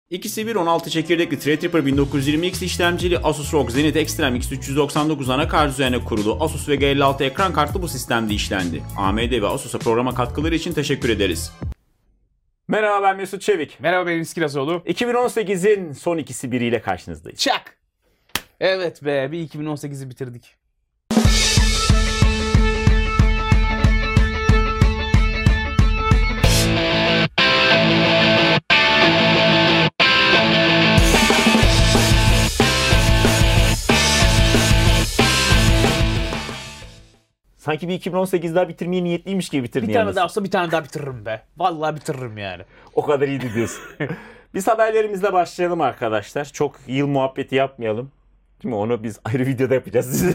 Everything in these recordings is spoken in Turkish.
İkisi bir 16 çekirdekli Threadripper 1920X işlemcili Asus ROG Zenith Extreme X399 anakart üzerine kurulu Asus VG 56 ekran kartlı bu sistemde işlendi. AMD ve Asus'a programa katkıları için teşekkür ederiz. Merhaba, ben Mesut Çevik. Merhaba, ben İskilazoğlu. 2018'in son ikisi biriyle karşınızdayız. Çak! Evet be, bir 2018'i bitirdik. Sanki bir 2018 daha bitirmeye niyetliymiş gibi bitirdin. Bir tane daha olsa bir tane daha bitiririm be. Vallahi bitiririm yani. O kadar iyiydi diyorsun. Biz haberlerimizle başlayalım arkadaşlar. Çok yıl muhabbeti yapmayalım. Değil mi? Onu biz ayrı videoda yapacağız.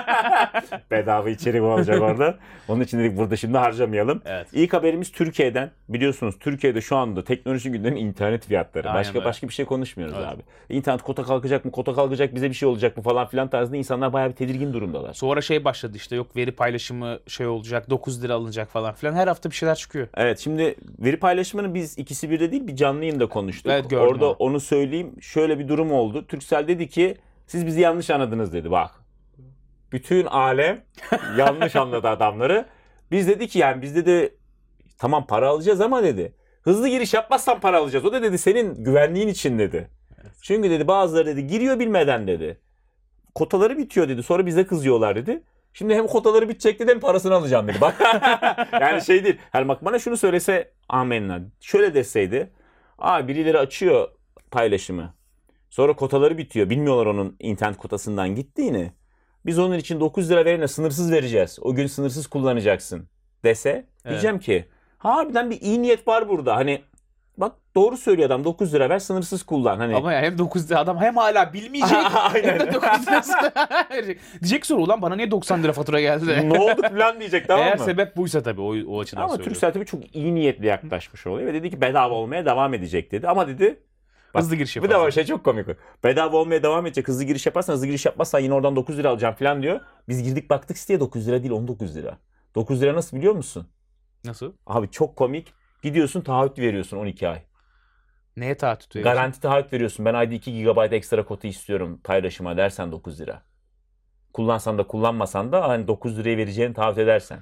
Bedava içerik olacak orada. Onun için dedik burada şimdi harcamayalım. Evet. İlk haberimiz Türkiye'den. Biliyorsunuz Türkiye'de şu anda teknoloji gündemi internet fiyatları. Aynen Başka bir şey konuşmuyoruz evet. abi. İnternet kota kalkacak mı? Kota kalkacak, bize bir şey olacak mı falan filan tarzında insanlar bayağı bir tedirgin durumdalar. Sonra şey başladı işte, yok veri paylaşımı şey olacak, 9 lira alınacak falan filan. Her hafta bir şeyler çıkıyor. Evet, şimdi veri paylaşımını biz ikisi birde değil bir canlı yayında konuştuk. Evet, gördüm orada onu söyleyeyim. Şöyle bir durum oldu. Turkcell dedi ki siz bizi yanlış anladınız dedi, bak. Bütün alem yanlış anladı adamları. Biz dedi ki yani biz dedi tamam para alacağız ama dedi hızlı giriş yapmazsan para alacağız. O da dedi senin güvenliğin için dedi. Evet. Çünkü dedi bazıları dedi giriyor bilmeden dedi. Kotaları bitiyor dedi. Sonra bize kızıyorlar dedi. Şimdi hem kotaları bitecek dedi hem parasını alacağım dedi. Bak yani şey değil. Her bak bana şunu söylese amenna. Şöyle deseydi. Birileri açıyor paylaşımı. Sonra kotaları bitiyor. Bilmiyorlar onun internet kotasından gittiğini. Biz onun için 9 lira verene sınırsız vereceğiz. O gün sınırsız kullanacaksın dese. Evet. Diyeceğim ki harbiden bir iyi niyet var burada. Hani bak doğru söylüyor adam, 9 lira ver sınırsız kullan. Hani... Ama ya hem 9 lira adam hem hala bilmeyecek hem de 9 lirasını verecek. Diyecek sonra ulan bana niye 90 lira fatura geldi? Ne oldu falan diyecek, tamam mı? Eğer sebep buysa tabii o açıdan ama söylüyorum. Turkcell tabii çok iyi niyetli yaklaşmış oluyor ve dedi ki bedava olmaya devam edecek dedi. Ama dedi bak, hızlı giriş yaparsan. Bir de var şey çok komik. Bedava olmaya devam edecek. Hızlı giriş yaparsan, hızlı giriş yapmazsan yine oradan 9 lira alacağım falan diyor. Biz girdik baktık siteye 9 lira değil 19 lira. 9 lira nasıl biliyor musun? Nasıl? Abi çok komik. Gidiyorsun taahhüt veriyorsun 12 ay. Neye taahhüt veriyorsun? Garanti taahhüt veriyorsun. Ben ayda 2 GB ekstra kota istiyorum paylaşıma dersen 9 lira. Kullansan da kullanmasan da hani 9 liraya vereceğini taahhüt edersen.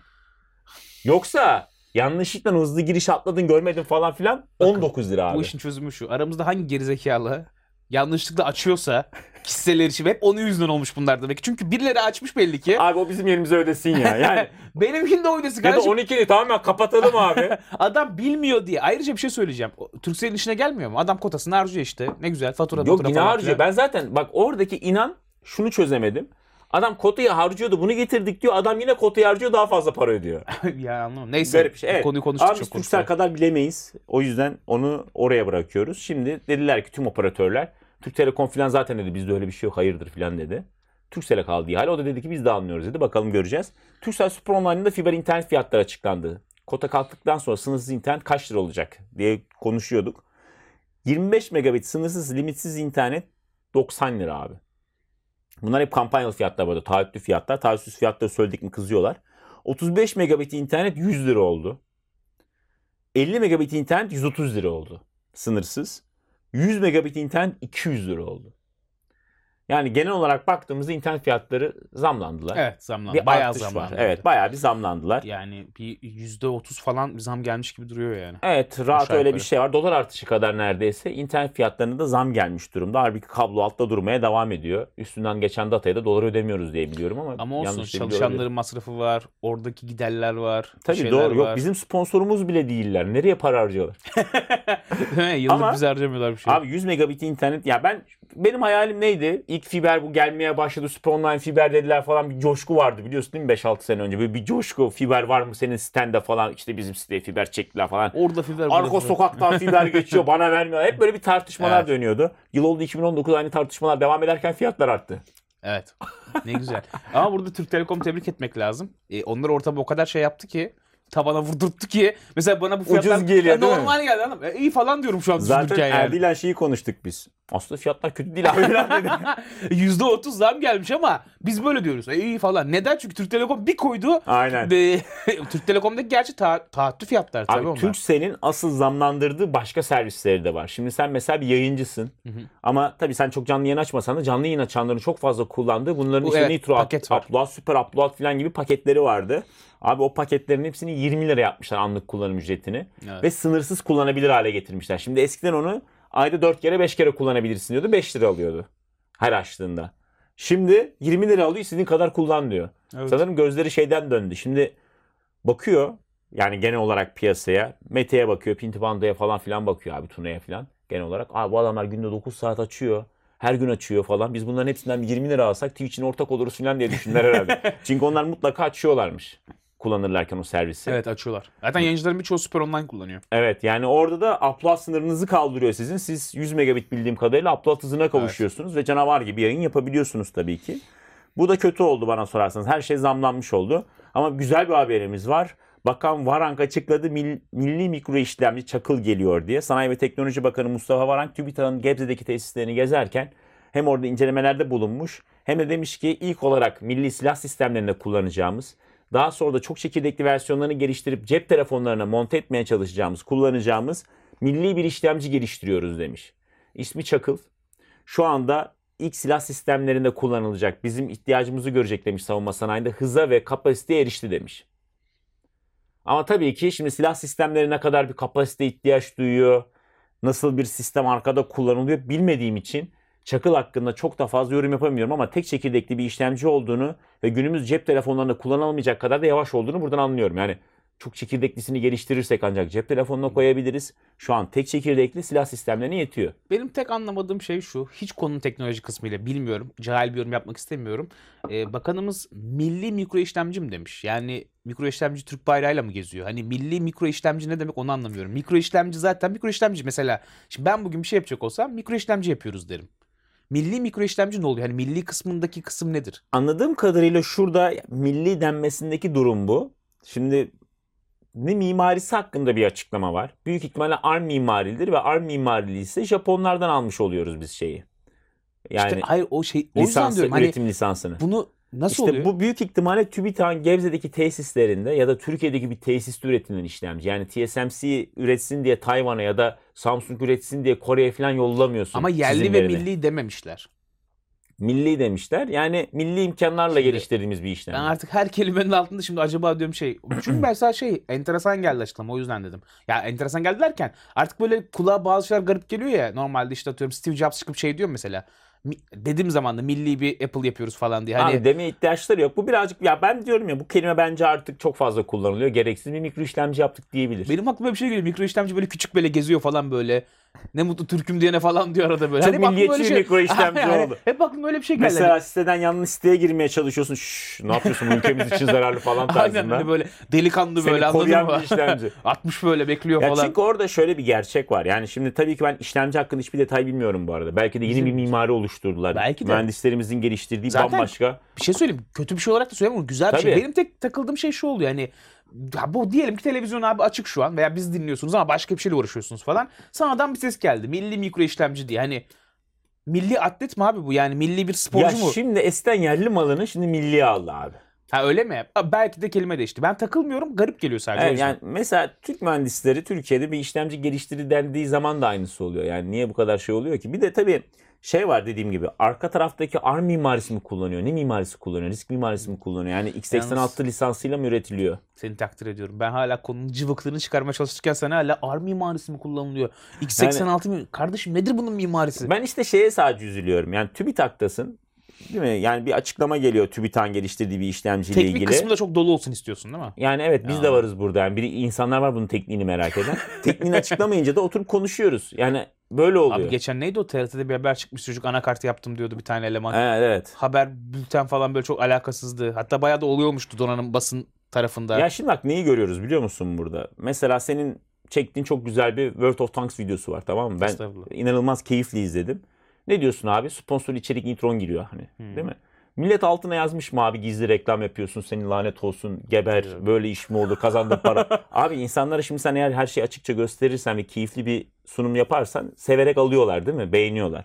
Yoksa yanlışlıkla hızlı giriş atladın görmedin falan filan 19 lira abi. Bu işin çözümü şu. Aramızda hangi gerizekalı yanlışlıkla açıyorsa kişisel erişim hep onun yüzünden olmuş bunlar demek. Çünkü birileri açmış belli ki. Abi o bizim yerimize ödesin ya. Yani benimkinde oynasın ya da kardeşim. 12'ni tamamen kapatalım abi. Adam bilmiyor diye. Ayrıca bir şey söyleyeceğim. Turkcell'in işine gelmiyor mu? Adam kotasını harcıyor işte. Ne güzel fatura Yok yine falan harcıyor. filan. Ben zaten bak oradaki inan şunu çözemedim. Adam kotayı harcıyordu, bunu getirdik diyor. Adam yine kotayı harcıyor, daha fazla para ödüyor. Ya anlamadım. Neyse. Garip bir şey. Evet. Konuyu konuştuk. Abi biz Turkcell kadar bilemeyiz. O yüzden onu oraya bırakıyoruz. Şimdi dediler ki tüm operatörler, Türk Telekom falan zaten dedi bizde öyle bir şey yok hayırdır falan dedi. Turkcell'e kaldı ihale. O da dedi ki biz de anlıyoruz dedi. Bakalım göreceğiz. Turkcell Super Online'da fiber internet fiyatları açıklandı. Kota kalktıktan sonra sınırsız internet kaç lira olacak diye konuşuyorduk. 25 megabit sınırsız limitsiz internet 90 lira abi. Bunlar hep kampanyalı fiyatlar burada. Taahhütlü fiyatlar. Taahhütsüz fiyatları söyledik mi kızıyorlar. 35 megabit internet 100 lira oldu. 50 megabit internet 130 lira oldu. Sınırsız. 100 megabit internet 200 lira oldu. Yani genel olarak baktığımızda internet fiyatları zamlandılar. Evet, zamlandı. Bir Bayağı artış zamlandı. var. Evet, bayağı bir zamlandılar. Yani bir %30 falan bir zam gelmiş gibi duruyor yani. Evet, rahat aşağı öyle yukarı bir şey var. Dolar artışı kadar neredeyse internet fiyatlarında da zam gelmiş durumda. Halbuki kablo altta durmaya devam ediyor. Üstünden geçen dataya da dolar ödemiyoruz diye biliyorum ama olsun, yanlış da biliyor çalışanların olabilirim. masrafı var, oradaki giderler var. Tabii doğru. var. Yok bizim sponsorumuz bile değiller. Nereye para harcıyorlar? Yıllık Ama bize harcamıyorlar bir şey. Abi 100 megabit internet ya benim hayalim neydi? İlk fiber bu gelmeye başladı. Super Online fiber dediler falan, bir coşku vardı biliyorsun değil mi? 5-6 sene önce böyle bir coşku. Fiber var mı senin sitende falan, işte bizim siteye fiber çektiler falan. Orada fiber Arka sokaktan fiber geçiyor, bana vermiyor. Hep böyle bir tartışmalar Evet. dönüyordu. Yıl oldu 2019, aynı tartışmalar devam ederken fiyatlar arttı. Evet. Ne güzel. Ama burada Türk Telekom'u tebrik etmek lazım. Onlar ortama o kadar şey yaptı ki, tabana vurdurttu ki. Mesela bana bu fiyatlar Ucuz geliyor değil mi? normal geldi. İyi falan diyorum şu an Zaten düşünürken yani. Erdi'yle şeyi konuştuk biz. Aslında fiyatlar kötü değil abi falan dedi. %30 zam gelmiş ama biz böyle diyoruz. İyi falan. Neden? Çünkü Türk Telekom bir koydu. Aynen. Türk Telekom'daki gerçi taahhütlü fiyatlar tabii Abi onlar. Turkcell'in asıl zamlandırdığı başka servisleri de var. Şimdi sen mesela bir yayıncısın. Ama tabii sen çok canlı yayın açmasan da canlı yayın açanların çok fazla kullandığı bunların işte Evet, Nitro paket var. Upload, Super Upload falan gibi paketleri vardı. Abi o paketlerin hepsini 20 lira yapmışlar anlık kullanım ücretini. Evet. Ve sınırsız kullanabilir hale getirmişler. Şimdi eskiden onu ayda 4 kere 5 kere kullanabilirsin diyordu. 5 lira alıyordu her açtığında. Şimdi 20 lira alıyor istediğin kadar kullan diyor. Evet. Sanırım gözleri şeyden döndü. Şimdi bakıyor yani genel olarak piyasaya. Mete'ye bakıyor, Pintibando'ya falan filan bakıyor abi, Tuna'ya falan. Genel olarak abi bu adamlar günde 9 saat açıyor. Her gün açıyor falan. Biz bunların hepsinden bir 20 lira alsak Twitch'in ortak oluruz falan diye düşündüler herhalde. Çünkü onlar mutlaka açıyorlarmış kullanırlarken o servisi. Evet, açıyorlar. Zaten yayıncıların birçoğu Super Online kullanıyor. Evet yani orada da upload sınırınızı kaldırıyor sizin. Siz 100 megabit bildiğim kadarıyla upload hızına kavuşuyorsunuz ve canavar gibi yayın yapabiliyorsunuz tabii ki. Bu da kötü oldu bana sorarsanız. Her şey zamlanmış oldu. Ama güzel bir haberimiz var. Bakan Varank açıkladı, milli mikro işlemci çakıl geliyor diye. Sanayi ve Teknoloji Bakanı Mustafa Varank TÜBİTAK'ın Gebze'deki tesislerini gezerken hem orada incelemelerde bulunmuş hem de demiş ki ilk olarak milli silah sistemlerinde kullanacağımız, daha sonra da çok çekirdekli versiyonlarını geliştirip cep telefonlarına monte etmeye çalışacağımız, kullanacağımız milli bir işlemci geliştiriyoruz demiş. İsmi Çakıl. Şu anda ilk silah sistemlerinde kullanılacak, bizim ihtiyacımızı görecek demiş savunma sanayinde, hıza ve kapasiteye erişti demiş. Ama tabii ki şimdi silah sistemleri ne kadar bir kapasite ihtiyaç duyuyor, nasıl bir sistem arkada kullanılıyor bilmediğim için Çakıl hakkında çok da fazla yorum yapamıyorum ama tek çekirdekli bir işlemci olduğunu ve günümüz cep telefonlarında kullanılmayacak kadar da yavaş olduğunu buradan anlıyorum. Yani çok çekirdeklisini geliştirirsek ancak cep telefonuna koyabiliriz. Şu an tek çekirdekli silah sistemlerine yetiyor. Benim tek anlamadığım şey şu. Hiç konunun teknoloji kısmıyla bilmiyorum. Cahil bir yorum yapmak istemiyorum. Bakanımız milli mikro işlemci mi demiş? Yani mikro işlemci Türk bayrağıyla mı geziyor? Hani milli mikro işlemci ne demek onu anlamıyorum. Mikro işlemci zaten mikro işlemci. Mesela şimdi ben bugün bir şey yapacak olsam mikro işlemci yapıyoruz derim. Milli mikro işlemci ne oluyor? Hani milli kısmındaki kısım nedir? Anladığım kadarıyla şurada milli denmesindeki durum bu. Şimdi ne mimarisi hakkında bir açıklama var. Büyük ihtimalle ARM mimaridir ve ARM mimariliği ise Japonlardan almış oluyoruz biz şeyi. Yani İşte hayır o şey o yüzden lisansı, diyorum. Hani üretim lisansını. bunu nasıl İşte oluyor? bu büyük ihtimalle TÜBİTAK'ın Gebze'deki tesislerinde ya da Türkiye'deki bir tesiste üretilen işlemci. Yani TSMC üretsin diye Tayvan'a ya da Samsung üretsin diye Kore'ye falan yollamıyorsun. Ama yerli ve çizimlerini. milli dememişler. Milli demişler. Yani milli imkanlarla Şimdi geliştirdiğimiz bir işlemci. Ben artık her kelimenin altında şimdi acaba diyorum şey. Çünkü mesela şey enteresan geldi açıklama, o yüzden dedim. Ya enteresan geldi derken artık böyle kulağa bazı şeyler garip geliyor ya. Normalde işte atıyorum Steve Jobs çıkıp şey diyor mesela. Dediğim zaman da milli bir Apple yapıyoruz falan diye. Hani Abi demeye ihtiyaçları yok. Bu birazcık ya ben diyorum ya bu kelime bence artık çok fazla kullanılıyor. Gereksiz bir mikro işlemci yaptık diyebilir. benim aklıma bir şey geliyor. Mikro işlemci böyle küçük böyle geziyor falan böyle. Ne mutlu Türk'üm diyene falan diyor arada böyle. Çok Hani aklıma milliyetçi öyle bir mikro işlemci Yani oldu. hep aklıma öyle bir şey geldi. Mesela siteden yanlış siteye girmeye çalışıyorsun. Şşş, ne yapıyorsun ülkemiz için zararlı falan Aynen tarzında. hani böyle delikanlı Seni böyle, anladın koruyan mı? bir işlemci. 60 böyle bekliyor Ya falan. çünkü orada şöyle bir gerçek var. Yani şimdi tabii ki ben işlemci hakkında hiçbir detay bilmiyorum bu arada. Belki de yeni bir mimari oluşturdular. Belki de. Mühendislerimizin geliştirdiği Zaten bambaşka. bir şey söyleyeyim. Kötü bir şey olarak da söylemiyorum. Güzel bir şey. Tabii. Benim tek takıldığım şey şu oluyor. Yani ya bu diyelim ki televizyon abi açık şu an veya biz dinliyorsunuz ama başka bir şeyle uğraşıyorsunuz falan. Sanadan bir ses geldi. Milli mikro işlemci diye. Hani milli atlet mi abi bu? Yani milli bir Ya sporcu mu? şimdi eskiden yerli malını şimdi milli aldı abi. Ha öyle mi? Belki de kelime değişti. Ben takılmıyorum. Garip geliyor sadece. o Evet, yüzden. yani mesela Türk mühendisleri Türkiye'de bir işlemci geliştirir dendiği zaman da aynısı oluyor. Yani niye bu kadar şey oluyor ki? Bir de tabii şey var dediğim gibi arka taraftaki ARM mimarisi mi kullanıyor? Ne mimarisi kullanıyor? Risk mimarisi mi kullanıyor? Yani x86 Yalnız- lisansıyla mı üretiliyor? Seni takdir ediyorum. Ben hala konunun cıvıklığını çıkarmaya çalışırken sen hala ARM mimarisi mi kullanılıyor? X86 mi? Kardeşim nedir bunun mimarisi? Ben işte şeye sadece üzülüyorum. Yani TÜBİTAK'tasın. Değil mi? Yani bir açıklama geliyor TÜBİTAK'ın geliştirdiği bir işlemciyle Teknik ilgili. kısmı da çok dolu olsun istiyorsun değil mi? Yani evet biz Ya. de varız burada. Yani insanlar var bunun tekniğini merak eden. Tekniğini açıklamayınca da oturup konuşuyoruz. Yani böyle oluyor. Abi geçen neydi o TRT'de bir haber çıkmış, çocuk anakart yaptım diyordu bir tane eleman. Evet. Haber bülten falan böyle çok alakasızdı. Hatta bayağı da oluyormuştu donanım basın tarafında. Ya şimdi bak neyi görüyoruz biliyor musun burada? Mesela senin çektiğin çok güzel bir World of Tanks videosu var, tamam mı? Ben Estağfurullah. inanılmaz keyifli izledim. Ne diyorsun abi? Sponsor içerik intron giriyor hani. Değil mi? Millet altına yazmış mı abi gizli reklam yapıyorsun, senin lanet olsun, geber, böyle iş mi olur, kazandığın para. Abi insanlara şimdi sen eğer her şeyi açıkça gösterirsen ve keyifli bir sunum yaparsan severek alıyorlar değil mi? Beğeniyorlar.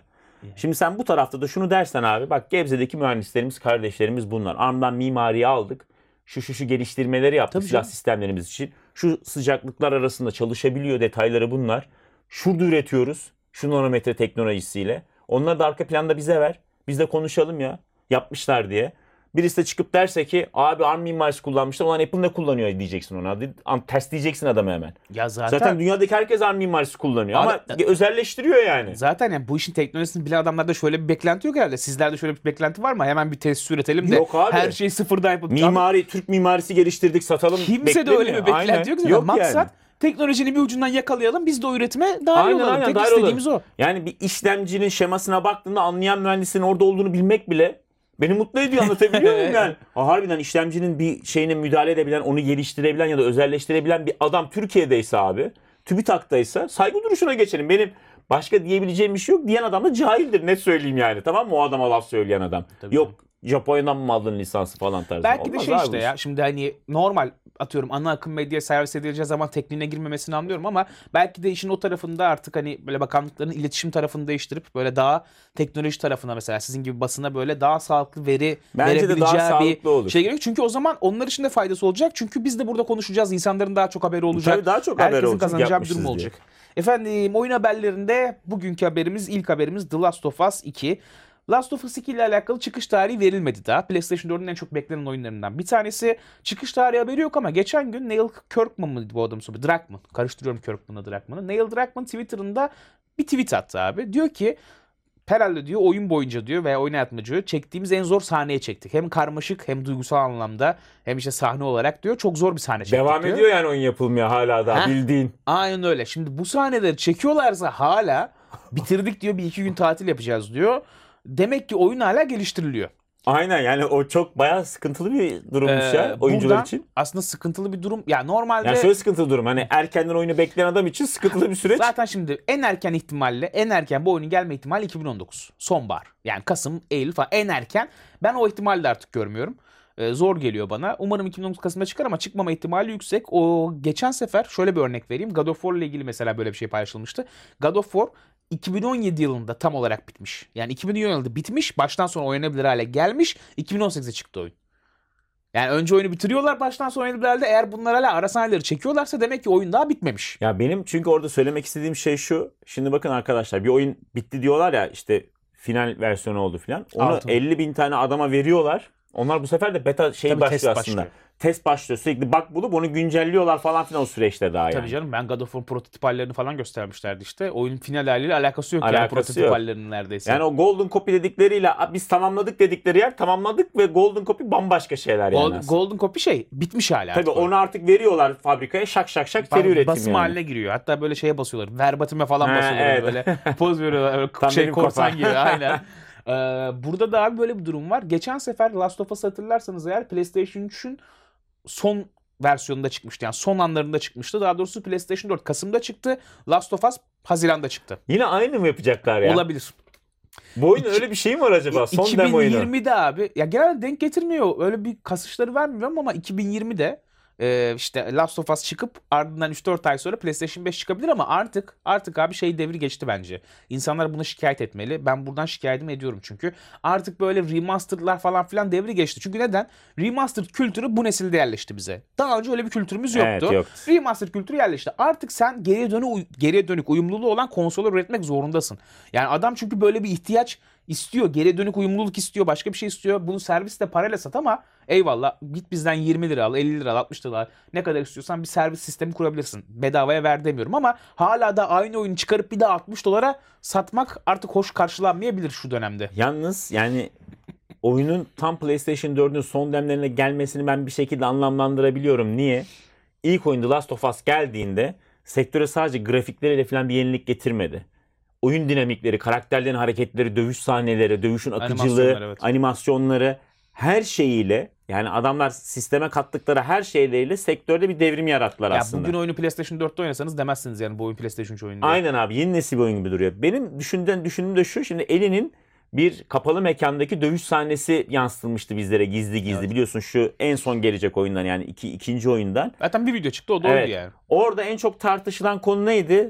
Şimdi sen bu tarafta da şunu dersen abi, bak Gebze'deki mühendislerimiz, kardeşlerimiz bunlar. ARM'dan mimariyi aldık. Şu geliştirmeleri yaptık Tabii silah canım. sistemlerimiz için. Şu sıcaklıklar arasında çalışabiliyor, detayları bunlar. Şurada üretiyoruz. Şu nanometre teknolojisiyle. Onları da arka planda bize ver. Biz de konuşalım ya. Yapmışlar diye. Birisi de çıkıp derse ki abi ARM mimarisi kullanmışlar. Ulan Apple ne kullanıyor diyeceksin ona. Ters diyeceksin adamı hemen. Ya Zaten dünyadaki herkes ARM mimarisi kullanıyor. Ama Abi- özelleştiriyor yani. Zaten yani bu işin teknolojisini bilen adamlarda şöyle bir beklenti yok herhalde. Sizlerde şöyle bir beklenti var mı? Hemen bir tesis üretelim de Yok abi. her şeyi sıfırdan yapalım. Mimari, Türk mimarisi geliştirdik, satalım. Kimse de öyle bir beklenti Aynen. yok. Zaten. Yok Maksat yani. teknolojinin bir ucundan yakalayalım. Biz de o üretime dahil Aynen, olalım. aynen, Tek dahil istediğimiz olalım. o. Yani bir işlemcinin şemasına baktığında anlayan mühendisin orada olduğunu bilmek bile beni mutlu ediyor, anlatabiliyor muyum yani? Harbiden işlemcinin bir şeyine müdahale edebilen, onu geliştirebilen ya da özelleştirebilen bir adam Türkiye'deyse abi, TÜBİTAK'taysa saygı duruşuna geçelim. Benim başka diyebileceğim bir şey yok. Diyen adam da cahildir, net söyleyeyim yani. Tamam mı? O adama laf söyleyen adam. Tabii yok Japonya'dan mı aldın lisansı falan tarzı. Belki de Olmaz şey abi işte bu iş. ya, şimdi hani normal atıyorum ana akım medyaya servis edileceği zaman tekniğine girmemesini anlıyorum ama belki de işin o tarafında artık hani böyle bakanlıkların iletişim tarafını değiştirip böyle daha teknoloji tarafına, mesela sizin gibi basına böyle daha sağlıklı veri Bence de daha verebileceği sağlıklı bir olur. şey gerekiyor. Çünkü o zaman onlar için de faydası olacak. Çünkü biz de burada konuşacağız. İnsanların daha çok haberi olacak. Tabii daha çok haber Herkesin olacak, kazanacağı bir yapmışız durum diye. olacak. Efendim, oyun haberlerinde bugünkü haberimiz, ilk haberimiz The Last of Us 2. Last of Us 2 ile alakalı çıkış tarihi verilmedi daha. PlayStation 4'ün en çok beklenen oyunlarından bir tanesi. Çıkış tarihi haberi yok ama geçen gün Neil Kirkman mıydı bu adamın soyadı? Druckmann. Karıştırıyorum Kirkman'la Druckmann'ı. Neil Druckmann Twitter'ında bir tweet attı abi. Diyor ki herhalde diyor oyun boyunca diyor veya oyun hayatımda diyor çektiğimiz en zor sahneye çektik. Hem karmaşık hem duygusal anlamda hem işte sahne olarak diyor çok zor bir sahne çektik Devam diyor. ediyor yani oyun yapılmaya hala da Heh. bildiğin. Aynen öyle. Şimdi bu sahneleri çekiyorlarsa hala bitirdik diyor, bir iki gün tatil yapacağız diyor. Demek ki oyun hala geliştiriliyor. Aynen, yani o çok bayağı sıkıntılı bir durummuş ya oyuncular Buradan için. aslında sıkıntılı bir durum. Ya normalde Yani şöyle sıkıntılı durum, hani erkenden oyunu bekleyen adam için sıkıntılı bir süreç. zaten şimdi en erken ihtimalle, en erken bu oyunun gelme ihtimali 2019. Sonbahar. Yani Kasım, Eylül falan en erken. Ben o ihtimali de artık görmüyorum. Zor geliyor bana. Umarım 2019 Kasım'da çıkar ama çıkmama ihtimali yüksek. O geçen sefer şöyle bir örnek vereyim. God of War ile ilgili mesela böyle bir şey paylaşılmıştı. God of War 2017 yılında tam olarak bitmiş. Yani 2017 yılında bitmiş, baştan sona oynanabilir hale gelmiş. 2018'e çıktı oyun. Yani önce oyunu bitiriyorlar, baştan sona oynanabilir halde. Eğer bunlar hala ara sahneleri çekiyorlarsa demek ki oyun daha bitmemiş. Ya benim çünkü orada söylemek istediğim şey şu. Şimdi bakın arkadaşlar, bir oyun bitti diyorlar ya, işte final versiyonu oldu filan. Onu Altın. 50.000 tane adama veriyorlar. Onlar bu sefer de beta şey Tabii başlıyor test aslında. başlıyor. Test başlıyor. Sürekli bug bulup onu güncelliyorlar falan filan o süreçte daha yani. Tabii canım, ben God of War prototip hallerini falan göstermişlerdi işte. Oyunun final haliyle alakası yok yani Alakası prototip yok. hallerinin neredeyse. Yani o golden copy dedikleriyle biz tamamladık dedikleri yer tamamladık ve golden copy bambaşka şeyler yani aslında. Golden Copy şey bitmiş hala. Tabii artık oyun. onu artık veriyorlar fabrikaya, şak şak şak seri üretim Basım yani. haline giriyor. Hatta böyle şeye basıyorlar. Verbatim'e falan Ha, basıyorlar evet. böyle. Poz veriyorlar. Böyle Tam şey benim korsan kafa. gibi aynen. Burada da abi böyle bir durum var. Geçen sefer Last of Us'ı hatırlarsanız eğer PlayStation 3'ün son versiyonunda çıkmıştı. Yani son anlarında çıkmıştı. Daha doğrusu PlayStation 4 Kasım'da çıktı. Last of Us Haziran'da çıktı. Yine aynı mı yapacaklar ya? Olabilir. Bu oyun öyle bir şey mi var acaba? Son demo oyunu. 2020'de abi ya genelde denk getirmiyor. Öyle bir kasışları vermiyorum ama 2020'de işte Last of Us çıkıp ardından 3-4 ay sonra PlayStation 5 çıkabilir ama artık abi şey devri geçti bence. İnsanlar buna şikayet etmeli. Ben buradan şikayetimi ediyorum çünkü. Artık böyle remastered'lar falan filan devri geçti. Çünkü neden? Remastered kültürü bu nesilde yerleşti bize. Daha önce öyle bir kültürümüz yoktu. Evet, yoktu. Remastered kültürü yerleşti. Artık sen geriye dönük uyumluluğu olan konsollar üretmek zorundasın. Yani adam çünkü böyle bir ihtiyaç istiyor. Geriye dönük uyumluluk istiyor. Başka bir şey istiyor. Bunu serviste parayla sat ama eyvallah, git bizden 20 lira al, 50 lira al, 60 lira al. Ne kadar istiyorsan bir servis sistemi kurabilirsin. Bedavaya ver demiyorum ama hala da aynı oyunu çıkarıp bir daha 60 dolara satmak artık hoş karşılanmayabilir şu dönemde. Yalnız yani oyunun tam PlayStation 4'ün son demlerine gelmesini ben bir şekilde anlamlandırabiliyorum. Niye? İlk oyun The Last of Us geldiğinde sektöre sadece grafikleriyle falan bir yenilik getirmedi. Oyun dinamikleri, karakterlerin hareketleri, dövüş sahneleri, dövüşün akıcılığı, Animasyonlar, evet. animasyonları, her şeyiyle, yani adamlar sisteme kattıkları her şeyleriyle sektörde bir devrim yarattılar Ya aslında. bugün oyunu PlayStation 4'te oynasanız demezsiniz yani bu oyun PlayStation 3 oyunu diye. Aynen abi, yeni nesil bir oyun gibi duruyor. Benim düşündüğüm de şu, şimdi Ellie'nin bir kapalı mekandaki dövüş sahnesi yansıtılmıştı bizlere gizli gizli. Evet. Biliyorsun şu en son gelecek oyundan, yani ikinci oyundan. Zaten bir video çıktı, o da Evet. oydu yani. Orada en çok tartışılan konu neydi?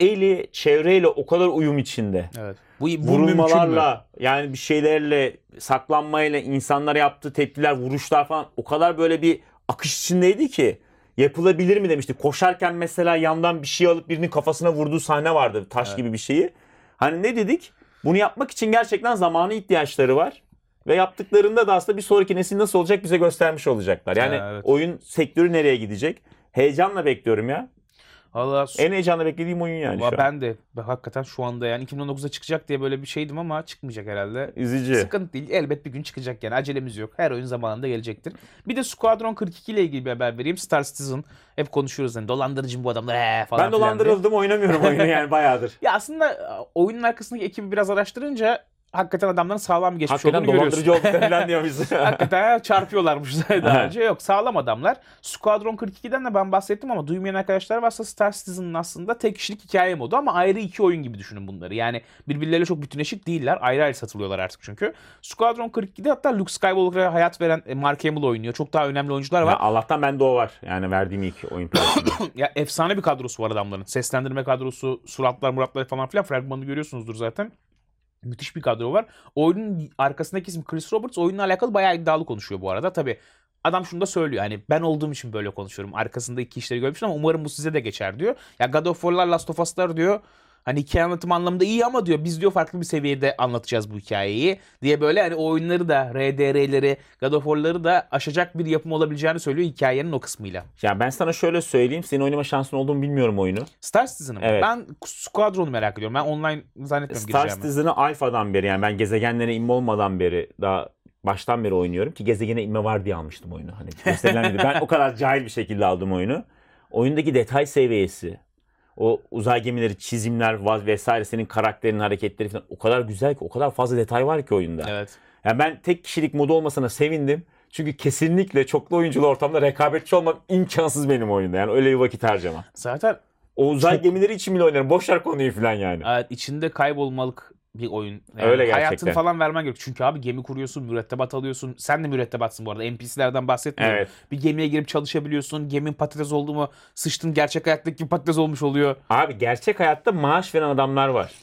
eli çevreyle o kadar uyum içinde. Evet. Bu mümkün mü? Vurulmalarla yani bir şeylerle saklanmayla insanlara yaptığı tepkiler, vuruşlar falan o kadar böyle bir akış içindeydi ki yapılabilir mi demişti. Koşarken mesela yandan bir şey alıp birinin kafasına vurduğu sahne vardı. Taş gibi bir şeyi. Hani ne dedik? Bunu yapmak için gerçekten zamana ihtiyaçları var. Ve yaptıklarında da aslında bir sonraki nesil nasıl olacak bize göstermiş olacaklar. Yani Evet. oyun sektörü nereye gidecek? Heyecanla bekliyorum ya. Valla En heyecanla beklediğim oyun yani şu an. ben de hakikaten şu anda yani 2019'da çıkacak diye böyle bir şeydim ama çıkmayacak herhalde. Üzücü. Sıkıntı değil. Elbet bir gün çıkacak yani. Acelemiz yok. Her oyun zamanında gelecektir. Bir de Squadron 42 ile ilgili bir haber vereyim. Star Citizen. Hep konuşuyoruz hani dolandırıcı mı bu adamlar falan Ben filan diye. dolandırıldım, oynamıyorum oyunu yani bayağıdır. Ya aslında oyunun arkasındaki ekibi biraz araştırınca hakikaten adamların sağlam bir geçmiş Hakikaten olduğunu görüyorsun. dolandırıcı olduk falan diyor bize. Hakikaten çarpıyorlarmış daha önce. Yok, sağlam adamlar. Squadron 42'den de ben bahsettim ama duymayan arkadaşlar varsa Star Citizen'ın aslında tek kişilik hikaye modu ama ayrı iki oyun gibi düşünün bunları. Yani birbirleriyle çok bütünleşik değiller. Ayrı ayrı satılıyorlar artık çünkü. Squadron 42'de hatta Luke Skywalker'a hayat veren Mark Hamill oynuyor. Çok daha önemli oyuncular var. Ya Allah'tan bende o var. Yani verdiğim ilk oyun piyasasında. Ya efsane bir kadrosu var adamların. Seslendirme kadrosu, muratlar falan filan fragmanını görüyorsunuzdur zaten. Müthiş bir kadro var. Oyunun arkasındaki isim Chris Roberts oyunla alakalı bayağı iddialı konuşuyor bu arada. Tabii adam şunu da söylüyor. Hani ben olduğum için böyle konuşuyorum. Arkasında iki işleri görmüştüm ama umarım bu size de geçer diyor. Ya God of War'lar, Last of Us'lar diyor. Hani hikaye anlatım anlamında iyi ama diyor biz diyor farklı bir seviyede anlatacağız bu hikayeyi diye böyle hani o oyunları da RDR'leri, God of War'ları da aşacak bir yapım olabileceğini söylüyor hikayenin o kısmıyla. Ya ben sana şöyle söyleyeyim. Senin oynama şansın olduğunu bilmiyorum oyunu. Star Citizen'ı mı? Evet. Ben Squadron'u merak ediyorum. Ben online zannetmiyorum Star gireceğimi. Citizen'ı Alpha'dan beri yani ben gezegenlere inme olmadan beri daha baştan beri oynuyorum ki gezegene inme var diye almıştım oyunu. Hani gösterilen ben o kadar cahil bir şekilde aldım oyunu. Oyundaki detay seviyesi, o uzay gemileri, çizimler vesaire senin karakterinin hareketleri falan o kadar güzel ki o kadar fazla detay var ki oyunda. Evet. Yani ben tek kişilik modu olmasına sevindim. Çünkü kesinlikle çoklu oyunculu ortamda rekabetçi olmam imkansız benim oyunda. Yani öyle bir vakit harcamam. Zaten O uzay gemileri için bile oynarım. Boş ver konuyu falan yani. evet, içinde kaybolmalık bir oyun. Yani Öyle gerçekten. hayatını falan vermen gerekiyor. Çünkü abi gemi kuruyorsun, mürettebat alıyorsun. Sen de mürettebatsın bu arada. NPC'lerden bahsetmiyorum. Evet. Bir gemiye girip çalışabiliyorsun. Geminin patates oldu mu sıçtın gerçek hayattaki gibi patates olmuş oluyor. Abi gerçek hayatta maaş veren adamlar var.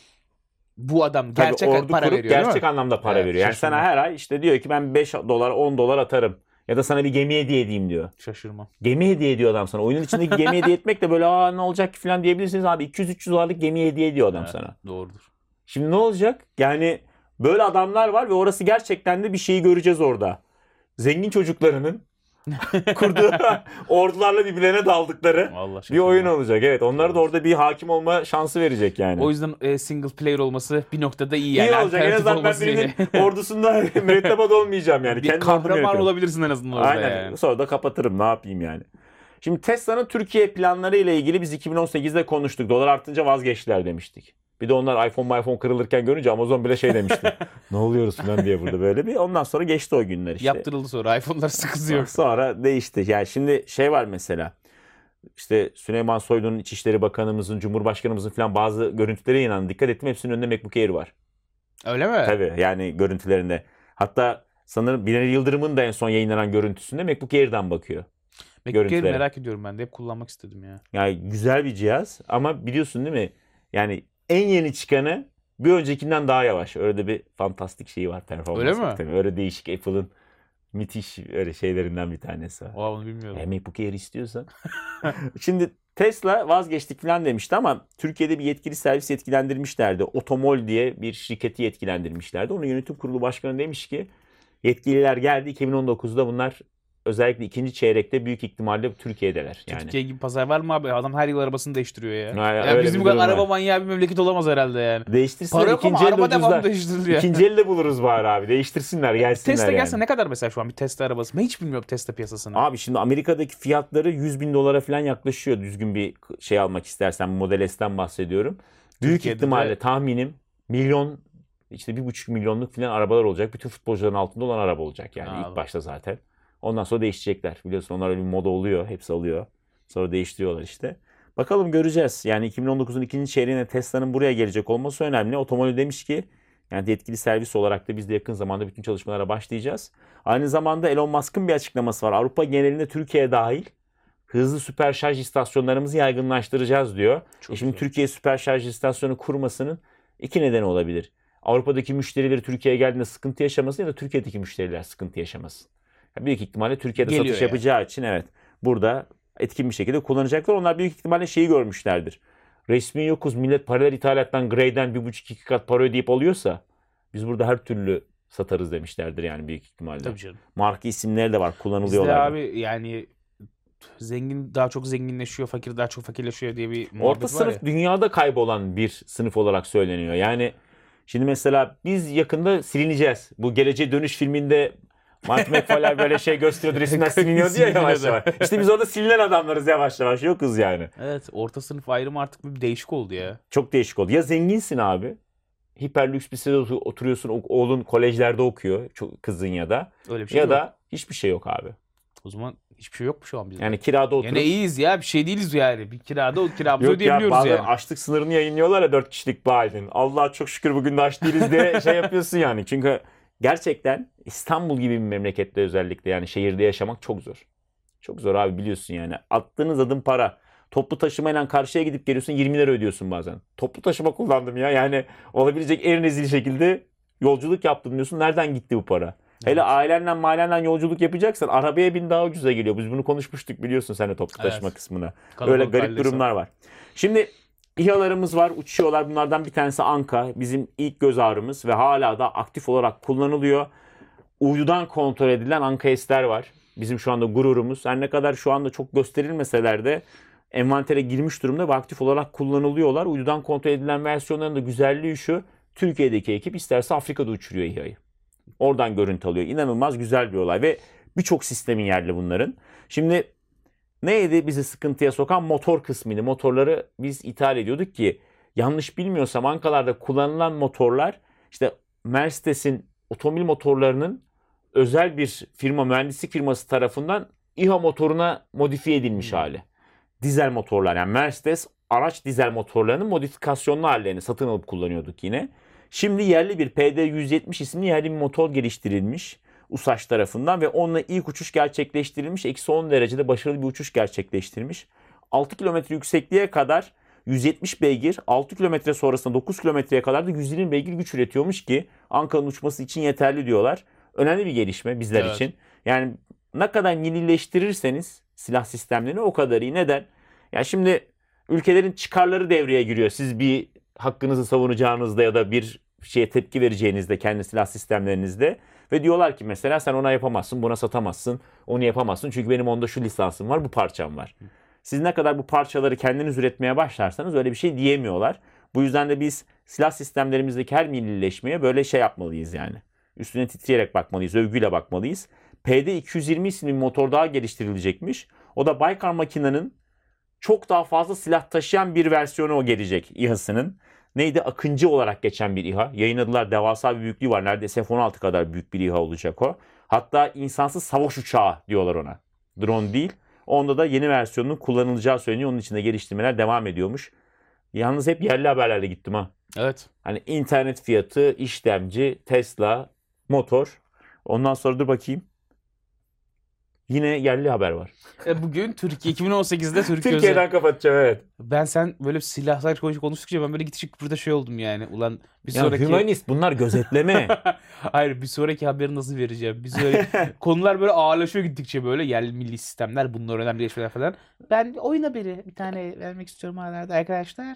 Bu adam Tabii gerçek ordu para kurup veriyor değil gerçek mi? anlamda para Evet, veriyor. Yani şaşırma. sana her ay işte diyor ki ben 5 dolar 10 dolar atarım. Ya da sana bir gemi hediye edeyim diyor. Şaşırma. Gemi hediye ediyor adam sana. Oyunun içindeki gemi hediye etmek de böyle aa ne olacak ki falan diyebilirsiniz abi. 200-300 dolarlık gemi hediye ediyor adam Evet, sana. doğrudur. Şimdi ne olacak? Yani böyle adamlar var ve orası gerçekten de bir şeyi göreceğiz orada. Zengin çocuklarının kurduğu ordularla birbirlerine daldıkları Vallahi bir şaşırma. oyun olacak. Evet, onlara da orada bir hakim olma şansı verecek yani. O yüzden single player olması bir noktada iyi İyi yani. olacak. En Alternatif azından ben olması birinin iyi. ordusunda mürettebat olmayacağım yani. Bir Kendim kahraman yönetirim. olabilirsin en azından orada Aynen. yani. Sonra da kapatırım. Ne yapayım yani. Şimdi Tesla'nın Türkiye planları ile ilgili biz 2018'de konuştuk. Dolar artınca vazgeçtiler demiştik. Bir de onlar iPhone kırılırken görünce Amazon bile şey demişti. Ne oluyoruz falan diye burada böyle bir. Ondan sonra geçti o günler işte. Yaptırıldı sonra. iPhone'lar sıkıntı yok. Sonra değişti. Yani şimdi şey var mesela. İşte Süleyman Soylu'nun, İçişleri Bakanımızın, Cumhurbaşkanımızın falan bazı görüntüleri yayınlandı. Dikkat ettim hepsinin önünde MacBook Air var. Öyle mi? Tabii yani görüntülerinde. Hatta sanırım Binali Yıldırım'ın da en son yayınlanan görüntüsünde MacBook Air'den bakıyor. MacBook Air görüntülere. merak ediyorum ben de. Hep kullanmak istedim ya. Yani güzel bir cihaz ama biliyorsun değil mi? Yani en yeni çıkanı bir öncekinden daha yavaş. Öyle de bir fantastik şeyi var performans. Öyle mi? Tabii öyle değişik Apple'ın müthiş öyle şeylerinden bir tanesi var. Oha, onu bilmiyorum. MacBook Air istiyorsan. Şimdi Tesla vazgeçtik falan demişti ama Türkiye'de bir yetkili servis yetkilendirmişlerdi. Otomol diye bir şirketi yetkilendirmişlerdi. Onun yönetim kurulu başkanı demiş ki yetkililer geldi 2019'da bunlar özellikle ikinci çeyrekte büyük ihtimalle Türkiye'deler. Yani. Türkiye gibi pazar var mı abi? Adam her yıl arabasını değiştiriyor ya. Yani Ya öyle bizim bir bu kadar durum araba var. manyağı bir memleket olamaz herhalde yani. Değiştirsinler Para yok ama ikinci elde araba devamlı ucuzlar. değiştiriliyor. İkinci elde buluruz bari abi. Değiştirsinler gelsinler Tesla yani. gelse ne kadar mesela şu an bir Tesla arabası? Ben hiç bilmiyorum Tesla piyasasını. Abi şimdi Amerika'daki fiyatları 100 bin dolara falan yaklaşıyor. Düzgün bir şey almak istersen Model S'ten bahsediyorum. Büyük Türkiye'de ihtimalle de- tahminim milyon işte 1,5 milyonluk falan arabalar olacak. Bütün futbolcuların altında olan araba olacak yani Anladım. ilk başta zaten. Ondan sonra değişecekler. Biliyorsun onlar öyle bir moda oluyor. Hepsi alıyor. Sonra değiştiriyorlar işte. Bakalım göreceğiz. Yani 2019'un ikinci çeyreğine Tesla'nın buraya gelecek olması önemli. Otomobil demiş ki yani yetkili servis olarak da biz de yakın zamanda bütün çalışmalara başlayacağız. Aynı zamanda Elon Musk'ın bir açıklaması var. Avrupa genelinde Türkiye dahil hızlı süper şarj istasyonlarımızı yaygınlaştıracağız diyor. Çok Şimdi güzel. Türkiye süper şarj istasyonu kurmasının iki nedeni olabilir. Avrupa'daki müşterileri Türkiye'ye geldiğinde sıkıntı yaşamasın ya da Türkiye'deki müşteriler sıkıntı yaşamasın. Büyük ihtimalle Türkiye'de Geliyor satış yani. yapacağı için evet burada etkin bir şekilde kullanacaklar. Onlar büyük ihtimalle şeyi görmüşlerdir. Resmi yokuz, millet paralel ithalattan Grey'den 1,5-2 kat para ödeyip alıyorsa biz burada her türlü satarız demişlerdir yani büyük ihtimalle. Tabii canım. Marka isimleri de var, Bizde kullanılıyorlar. da. abi yani zengin daha çok zenginleşiyor, fakir daha çok fakirleşiyor diye bir muhabbet Orta var sınıf ya. dünyada kaybolan bir sınıf olarak söyleniyor. Yani şimdi mesela biz yakında silineceğiz. Bu Geleceğe Dönüş filminde Marty McFly böyle şey gösteriyordu, resimler siliniyor diye yavaş yavaş. İşte biz orada silinen adamlarız yavaş yavaş, yokuz yani. Evet, orta sınıf ayrımı artık bir değişik oldu ya. Çok değişik oldu. Ya zenginsin abi. Hiper lüks bir sitede oturuyorsun. Oğlun kolejlerde okuyor. Kızın ya da. Öyle bir şey Ya yok. da hiçbir şey yok abi. O zaman hiçbir şey yok mu şu an bizde? Yani kirada oturup. Gene iyiyiz ya, bir şey değiliz yani. Bir kirada o kiramızı Yok ya, ödeyebiliyoruz bazen yani. açlık sınırını yayınlıyorlar ya 4 kişilik bir ailenin. Allah'a çok şükür bugün de aç değiliz diye şey yapıyorsun yani. Çünkü gerçekten İstanbul gibi bir memlekette özellikle yani şehirde yaşamak çok zor. Çok zor abi, biliyorsun yani. Attığınız adım para. Toplu taşımayla karşıya gidip geliyorsun 20 lira ödüyorsun bazen. Toplu taşıma kullandım ya. Yani olabilecek en rezil şekilde yolculuk yaptım diyorsun. Nereden gitti bu para? Hele ailenle mailenle yolculuk yapacaksan arabaya bin, daha ucuza geliyor. Biz bunu konuşmuştuk biliyorsun sen de toplu taşıma Evet. kısmına. Kalabalık Öyle garip ailesi. durumlar var. Şimdi İHA'larımız var, uçuyorlar. Bunlardan bir tanesi Anka. Bizim ilk göz ağrımız ve hala da aktif olarak kullanılıyor. Uydudan kontrol edilen Anka S'ler var. Bizim şu anda gururumuz. Her ne kadar şu anda çok gösterilmeseler de envantere girmiş durumda ve aktif olarak kullanılıyorlar. Uydudan kontrol edilen versiyonların da güzelliği şu: Türkiye'deki ekip isterse Afrika'da uçuruyor İHA'yı. Oradan görüntü alıyor. İnanılmaz güzel bir olay ve birçok sistemin yerli bunların. Şimdi neydi bizi sıkıntıya sokan? Motor kısmıydı. Motorları biz ithal ediyorduk ki, yanlış bilmiyorsam Ankalarda kullanılan motorlar işte Mercedes'in otomobil motorlarının özel bir firma, mühendislik firması tarafından İHA motoruna modifiye edilmiş hali. Dizel motorlar, yani Mercedes araç dizel motorlarının modifikasyonlu hallerini satın alıp kullanıyorduk yine. Şimdi yerli bir PD-170 isimli yerli bir motor geliştirilmiş USAŞ tarafından ve onunla ilk uçuş gerçekleştirilmiş. Eksi 10 derecede başarılı bir uçuş gerçekleştirmiş. 6 kilometre yüksekliğe kadar 170 beygir, 6 kilometre sonrasında 9 kilometreye kadar da 120 beygir güç üretiyormuş ki Anka'nın uçması için yeterli diyorlar. Önemli bir gelişme bizler Evet. için. Yani ne kadar yenileştirirseniz silah sistemlerini o kadar iyi. Neden? Ya şimdi ülkelerin çıkarları devreye giriyor. Siz bir hakkınızı savunacağınızda ya da bir şeye tepki vereceğinizde kendi silah sistemlerinizde ve diyorlar ki mesela sen ona yapamazsın, buna satamazsın, onu yapamazsın çünkü benim onda şu lisansım var, bu parçam var. Siz ne kadar bu parçaları kendiniz üretmeye başlarsanız öyle bir şey diyemiyorlar. Bu yüzden de biz silah sistemlerimizdeki her millileşmeye böyle şey yapmalıyız yani. Üstüne titreyerek bakmalıyız, övgüyle bakmalıyız. PD-220 isimli bir motor daha geliştirilecekmiş. O da Baykar Makina'nın çok daha fazla silah taşıyan bir versiyonu o gelecek İHA'sının. Neydi? Akıncı olarak geçen bir İHA. Yayınladılar, devasa bir büyüklüğü var. Neredeyse F-16 kadar büyük bir İHA olacak o. Hatta insansız savaş uçağı diyorlar ona. Drone değil. Onda da yeni versiyonunun kullanılacağı söyleniyor. Onun için de geliştirmeler devam ediyormuş. Yalnız hep yerli haberlerle gittim ha. Evet. Hani internet fiyatı, işlemci, Tesla, motor. Ondan sonra dur bakayım. Yine yerli haber var. Bugün Türkiye 2018'de Türkiye Türkiye'den kapatacağım, evet. sen böyle silahlar konuştukça ben böyle gittikçe burada şey oldum yani. Ulan bir Ya sonraki... hümanist, bunlar gözetleme. Hayır, bir sonraki haberi nasıl vereceğim? Bir sonraki... Konular böyle ağırlaşıyor gittikçe böyle. Yerli milli sistemler, bunlar önemli gelişmeler falan. Ben oyun haberi bir tane vermek istiyorum hala arkadaşlar.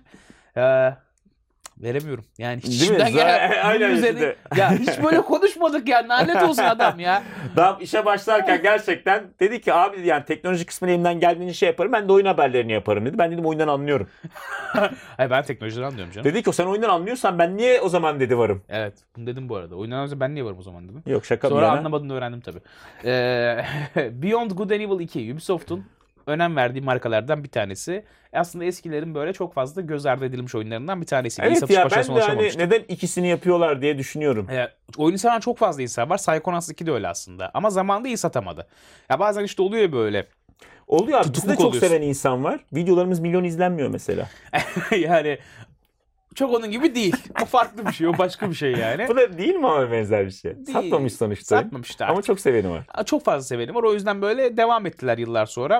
Veremiyorum. Yani hiç Değil mi? içimden gelen Aynen bunun üzerine... işte. Ya hiç böyle konuşmadık ya. Lanet olsun adam ya. Daha işe başlarken gerçekten dedi ki abi yani teknoloji kısmını elimden geldiğince şey yaparım. Ben de oyun haberlerini yaparım dedi. Ben dedim oyundan anlıyorum. Hayır, ben teknolojiden anlıyorum canım. Dedi ki sen oyundan anlıyorsan ben niye o zaman dedi varım. Evet. Bunu dedim bu arada. Oyundan önce ben niye varım o zaman dedim. Yok, şaka bir Sonra yana. anlamadığını öğrendim tabii. Beyond Good and Evil 2 Ubisoft'un önem verdiği markalardan bir tanesi. Aslında eskilerin böyle çok fazla göz ardı edilmiş oyunlarından bir tanesi. Evet ya, ben başarısına de hani ulaşamamıştı. neden ikisini yapıyorlar diye düşünüyorum. Oyunu seven çok fazla insan var. Psychonauts 2 de öyle aslında. Ama zamanında iyi satamadı. Ya bazen işte oluyor ya böyle. Oluyor abi, Tutukluk bizde çok oluyorsun. seven insan var. Videolarımız milyon izlenmiyor mesela. Yani çok onun gibi değil. O farklı bir şey. O başka bir şey yani. Bu da değil mi ama benzer bir şey? Değil. Satmamış sonuçta. Satmamıştı artık. Ama çok seveni var. Çok fazla seveni var. O yüzden böyle devam ettiler yıllar sonra.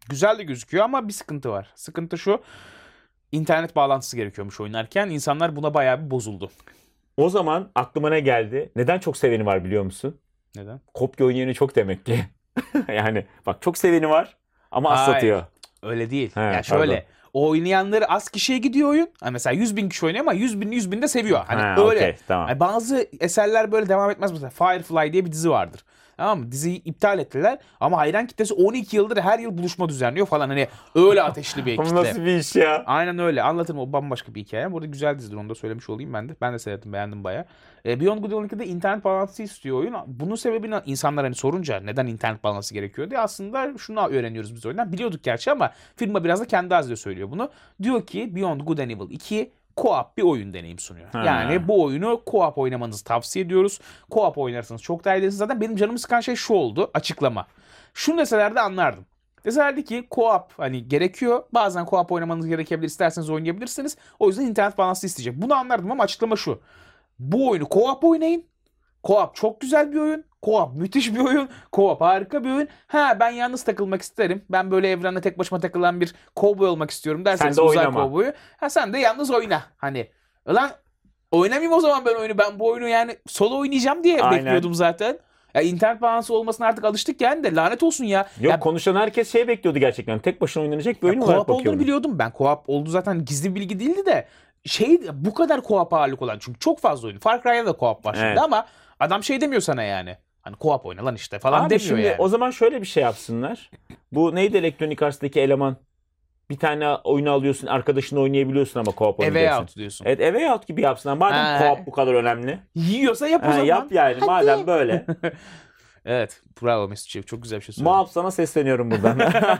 Güzel de gözüküyor ama bir sıkıntı var. Sıkıntı şu. İnternet bağlantısı gerekiyormuş oynarken. İnsanlar buna bayağı bir bozuldu. O zaman aklıma ne geldi? Neden çok seveni var biliyor musun? Neden? Kopya oynayanı çok demek ki. Yani bak çok seveni var ama az Hayır. satıyor. Öyle değil. He, Yani şöyle. pardon. O oynayanları az kişiye gidiyor oyun. Hani mesela 100 bin kişi oynuyor ama 100 bin de seviyor. Hani Ha, öyle. okey, tamam. Yani bazı eserler böyle devam etmez. Mesela Firefly diye bir dizi vardır. Tamam mı? Diziyi iptal ettiler ama hayran kitlesi 12 yıldır her yıl buluşma düzenliyor falan. Hani öyle ateşli bir Bu kitle. nasıl bir iş ya? Aynen öyle. Anlatırım, o bambaşka bir hikaye. Burada güzel dizidir, onu da söylemiş olayım ben de. Ben de seyrettim, beğendim bayağı. Beyond Good and Evil'de internet bağlantısı istiyor oyun. Bunun sebebini insanlar hani sorunca neden internet bağlantısı gerekiyor diye aslında şunu öğreniyoruz biz oyundan. Biliyorduk gerçi ama firma biraz da kendi ağzıyla söylüyor bunu. Diyor ki Beyond Good and Evil 2 co-op bir oyun deneyim sunuyor. Ha. Yani bu oyunu co-op oynamanızı tavsiye ediyoruz. Co-op oynarsanız çok daha iyi. Zaten benim canımı sıkan şey şu oldu, açıklama. Şunu deseler de anlardım. Deselerdi ki co-op hani gerekiyor. Bazen co-op oynamanız gerekebilir. İsterseniz oynayabilirsiniz. O yüzden internet bağlantısı isteyecek. Bunu anlardım ama açıklama şu. Bu oyunu co-op oynayın. Co-op çok güzel bir oyun. Co-op müthiş bir oyun. Co-op harika bir oyun. Ha, ben yalnız takılmak isterim. Ben böyle evrende tek başıma takılan bir cowboy olmak istiyorum derseniz, Sen de uzay oynama. cowboyu. Ha, sen de yalnız oyna. Hani ulan oynamayayım o zaman ben oyunu. Ben bu oyunu yani solo oynayacağım diye Aynen. bekliyordum zaten. Ya internet bağlantısı olmasına artık alıştık yani, de lanet olsun ya. Yok, Ya, konuşan herkes şey bekliyordu gerçekten. Tek başına oynanacak bir oyun olarak co-op olduğunu bakıyorum. biliyordum ben. Co-op oldu zaten, gizli bir bilgi değildi de. Bu kadar co-op ağırlık olan, çünkü çok fazla oyun. Far Cry'da da co-op var şimdi Evet. ama adam şey demiyor sana yani. Hani co-op oyna lan işte falan Abi demiyor şimdi yani. o zaman şöyle bir şey yapsınlar. Bu neydi Electronic Arts'taki eleman? Bir tane oyunu alıyorsun, arkadaşınla oynayabiliyorsun ama co-op A Way oynayacaksın. Out diyorsun. Evet, A Way Out gibi yapsınlar. Madem Ha. co-op bu kadar önemli. Yiyorsa yap o Ha, zaman. yap yani Hadi. madem böyle. Evet. Bravo Mesut'ciğim. Çok güzel bir şey söyledin. Muhab sana sesleniyorum buradan.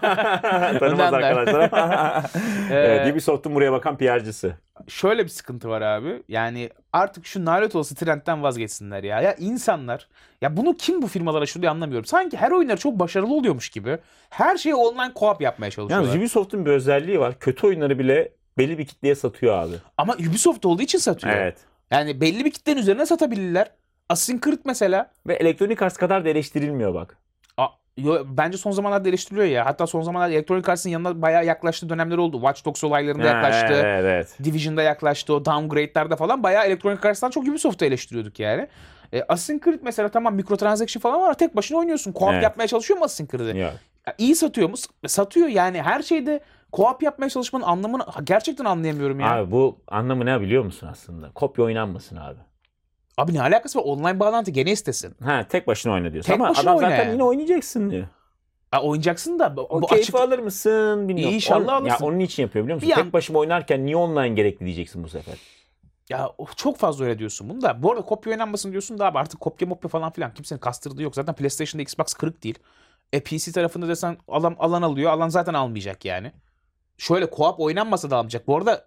Tanımaz Ondan da. arkadaşlar. Evet, Ubisoft'un buraya bakan PR'cısı. Şöyle bir sıkıntı var abi. Yani artık şu lanet olası trendten vazgeçsinler ya. Ya insanlar, ya bunu kim bu firmalar aşılıyor anlamıyorum. Sanki her oyunlar çok başarılı oluyormuş gibi. Her şeyi online co-op yapmaya çalışıyorlar. Yalnız Ubisoft'un bir özelliği var. Kötü oyunları bile belli bir kitleye satıyor abi. Ama Ubisoft olduğu için satıyor. Evet. Yani belli bir kitlenin üzerine satabilirler. Assassin's Creed mesela. Ve Electronic Arts kadar da eleştirilmiyor bak. Bence son zamanlarda eleştiriliyor ya. Hatta son zamanlarda Electronic Arts'ın yanına bayağı yaklaştığı dönemler oldu. Watch Dogs olaylarında yaklaştı. Evet. Division'da yaklaştı. O downgrade'lerde falan bayağı Electronic Arts'tan çok Ubisoft'u eleştiriyorduk yani. Assassin's Creed mesela tamam mikrotransaction falan var. Tek başına oynuyorsun. Co-op Evet. yapmaya çalışıyor mu Assassin's Creed'i? Yok. İyi satıyor mu? Satıyor yani. Her şeyde co-op yapmaya çalışmanın anlamını gerçekten anlayamıyorum ya. Abi bu anlamı ne biliyor musun aslında? Kopya oynanmasın abi. Abi ne alakası var? Online bağlantı gene istesin. Ha, tek başına oyna diyorsun Tek ama başına adam oyna zaten yani. yine oynayacaksın diyor. Oynayacaksın da O bu keyfi alır mısın bilmiyorum. İnşallah Ya alırsın. onun için yapıyor biliyor musun? Bir Tek an- başıma oynarken niye online gerekli diyeceksin bu sefer. Ya çok fazla öyle diyorsun bunu da. Bu arada kopya oynanmasın diyorsun da abi artık kopya mopya falan filan kimsenin kastırdığı yok. Zaten PlayStation'da Xbox kırık değil. PC tarafında desen alan alıyor. Alan zaten almayacak yani. Şöyle co-op oynanmasa da almayacak. Bu arada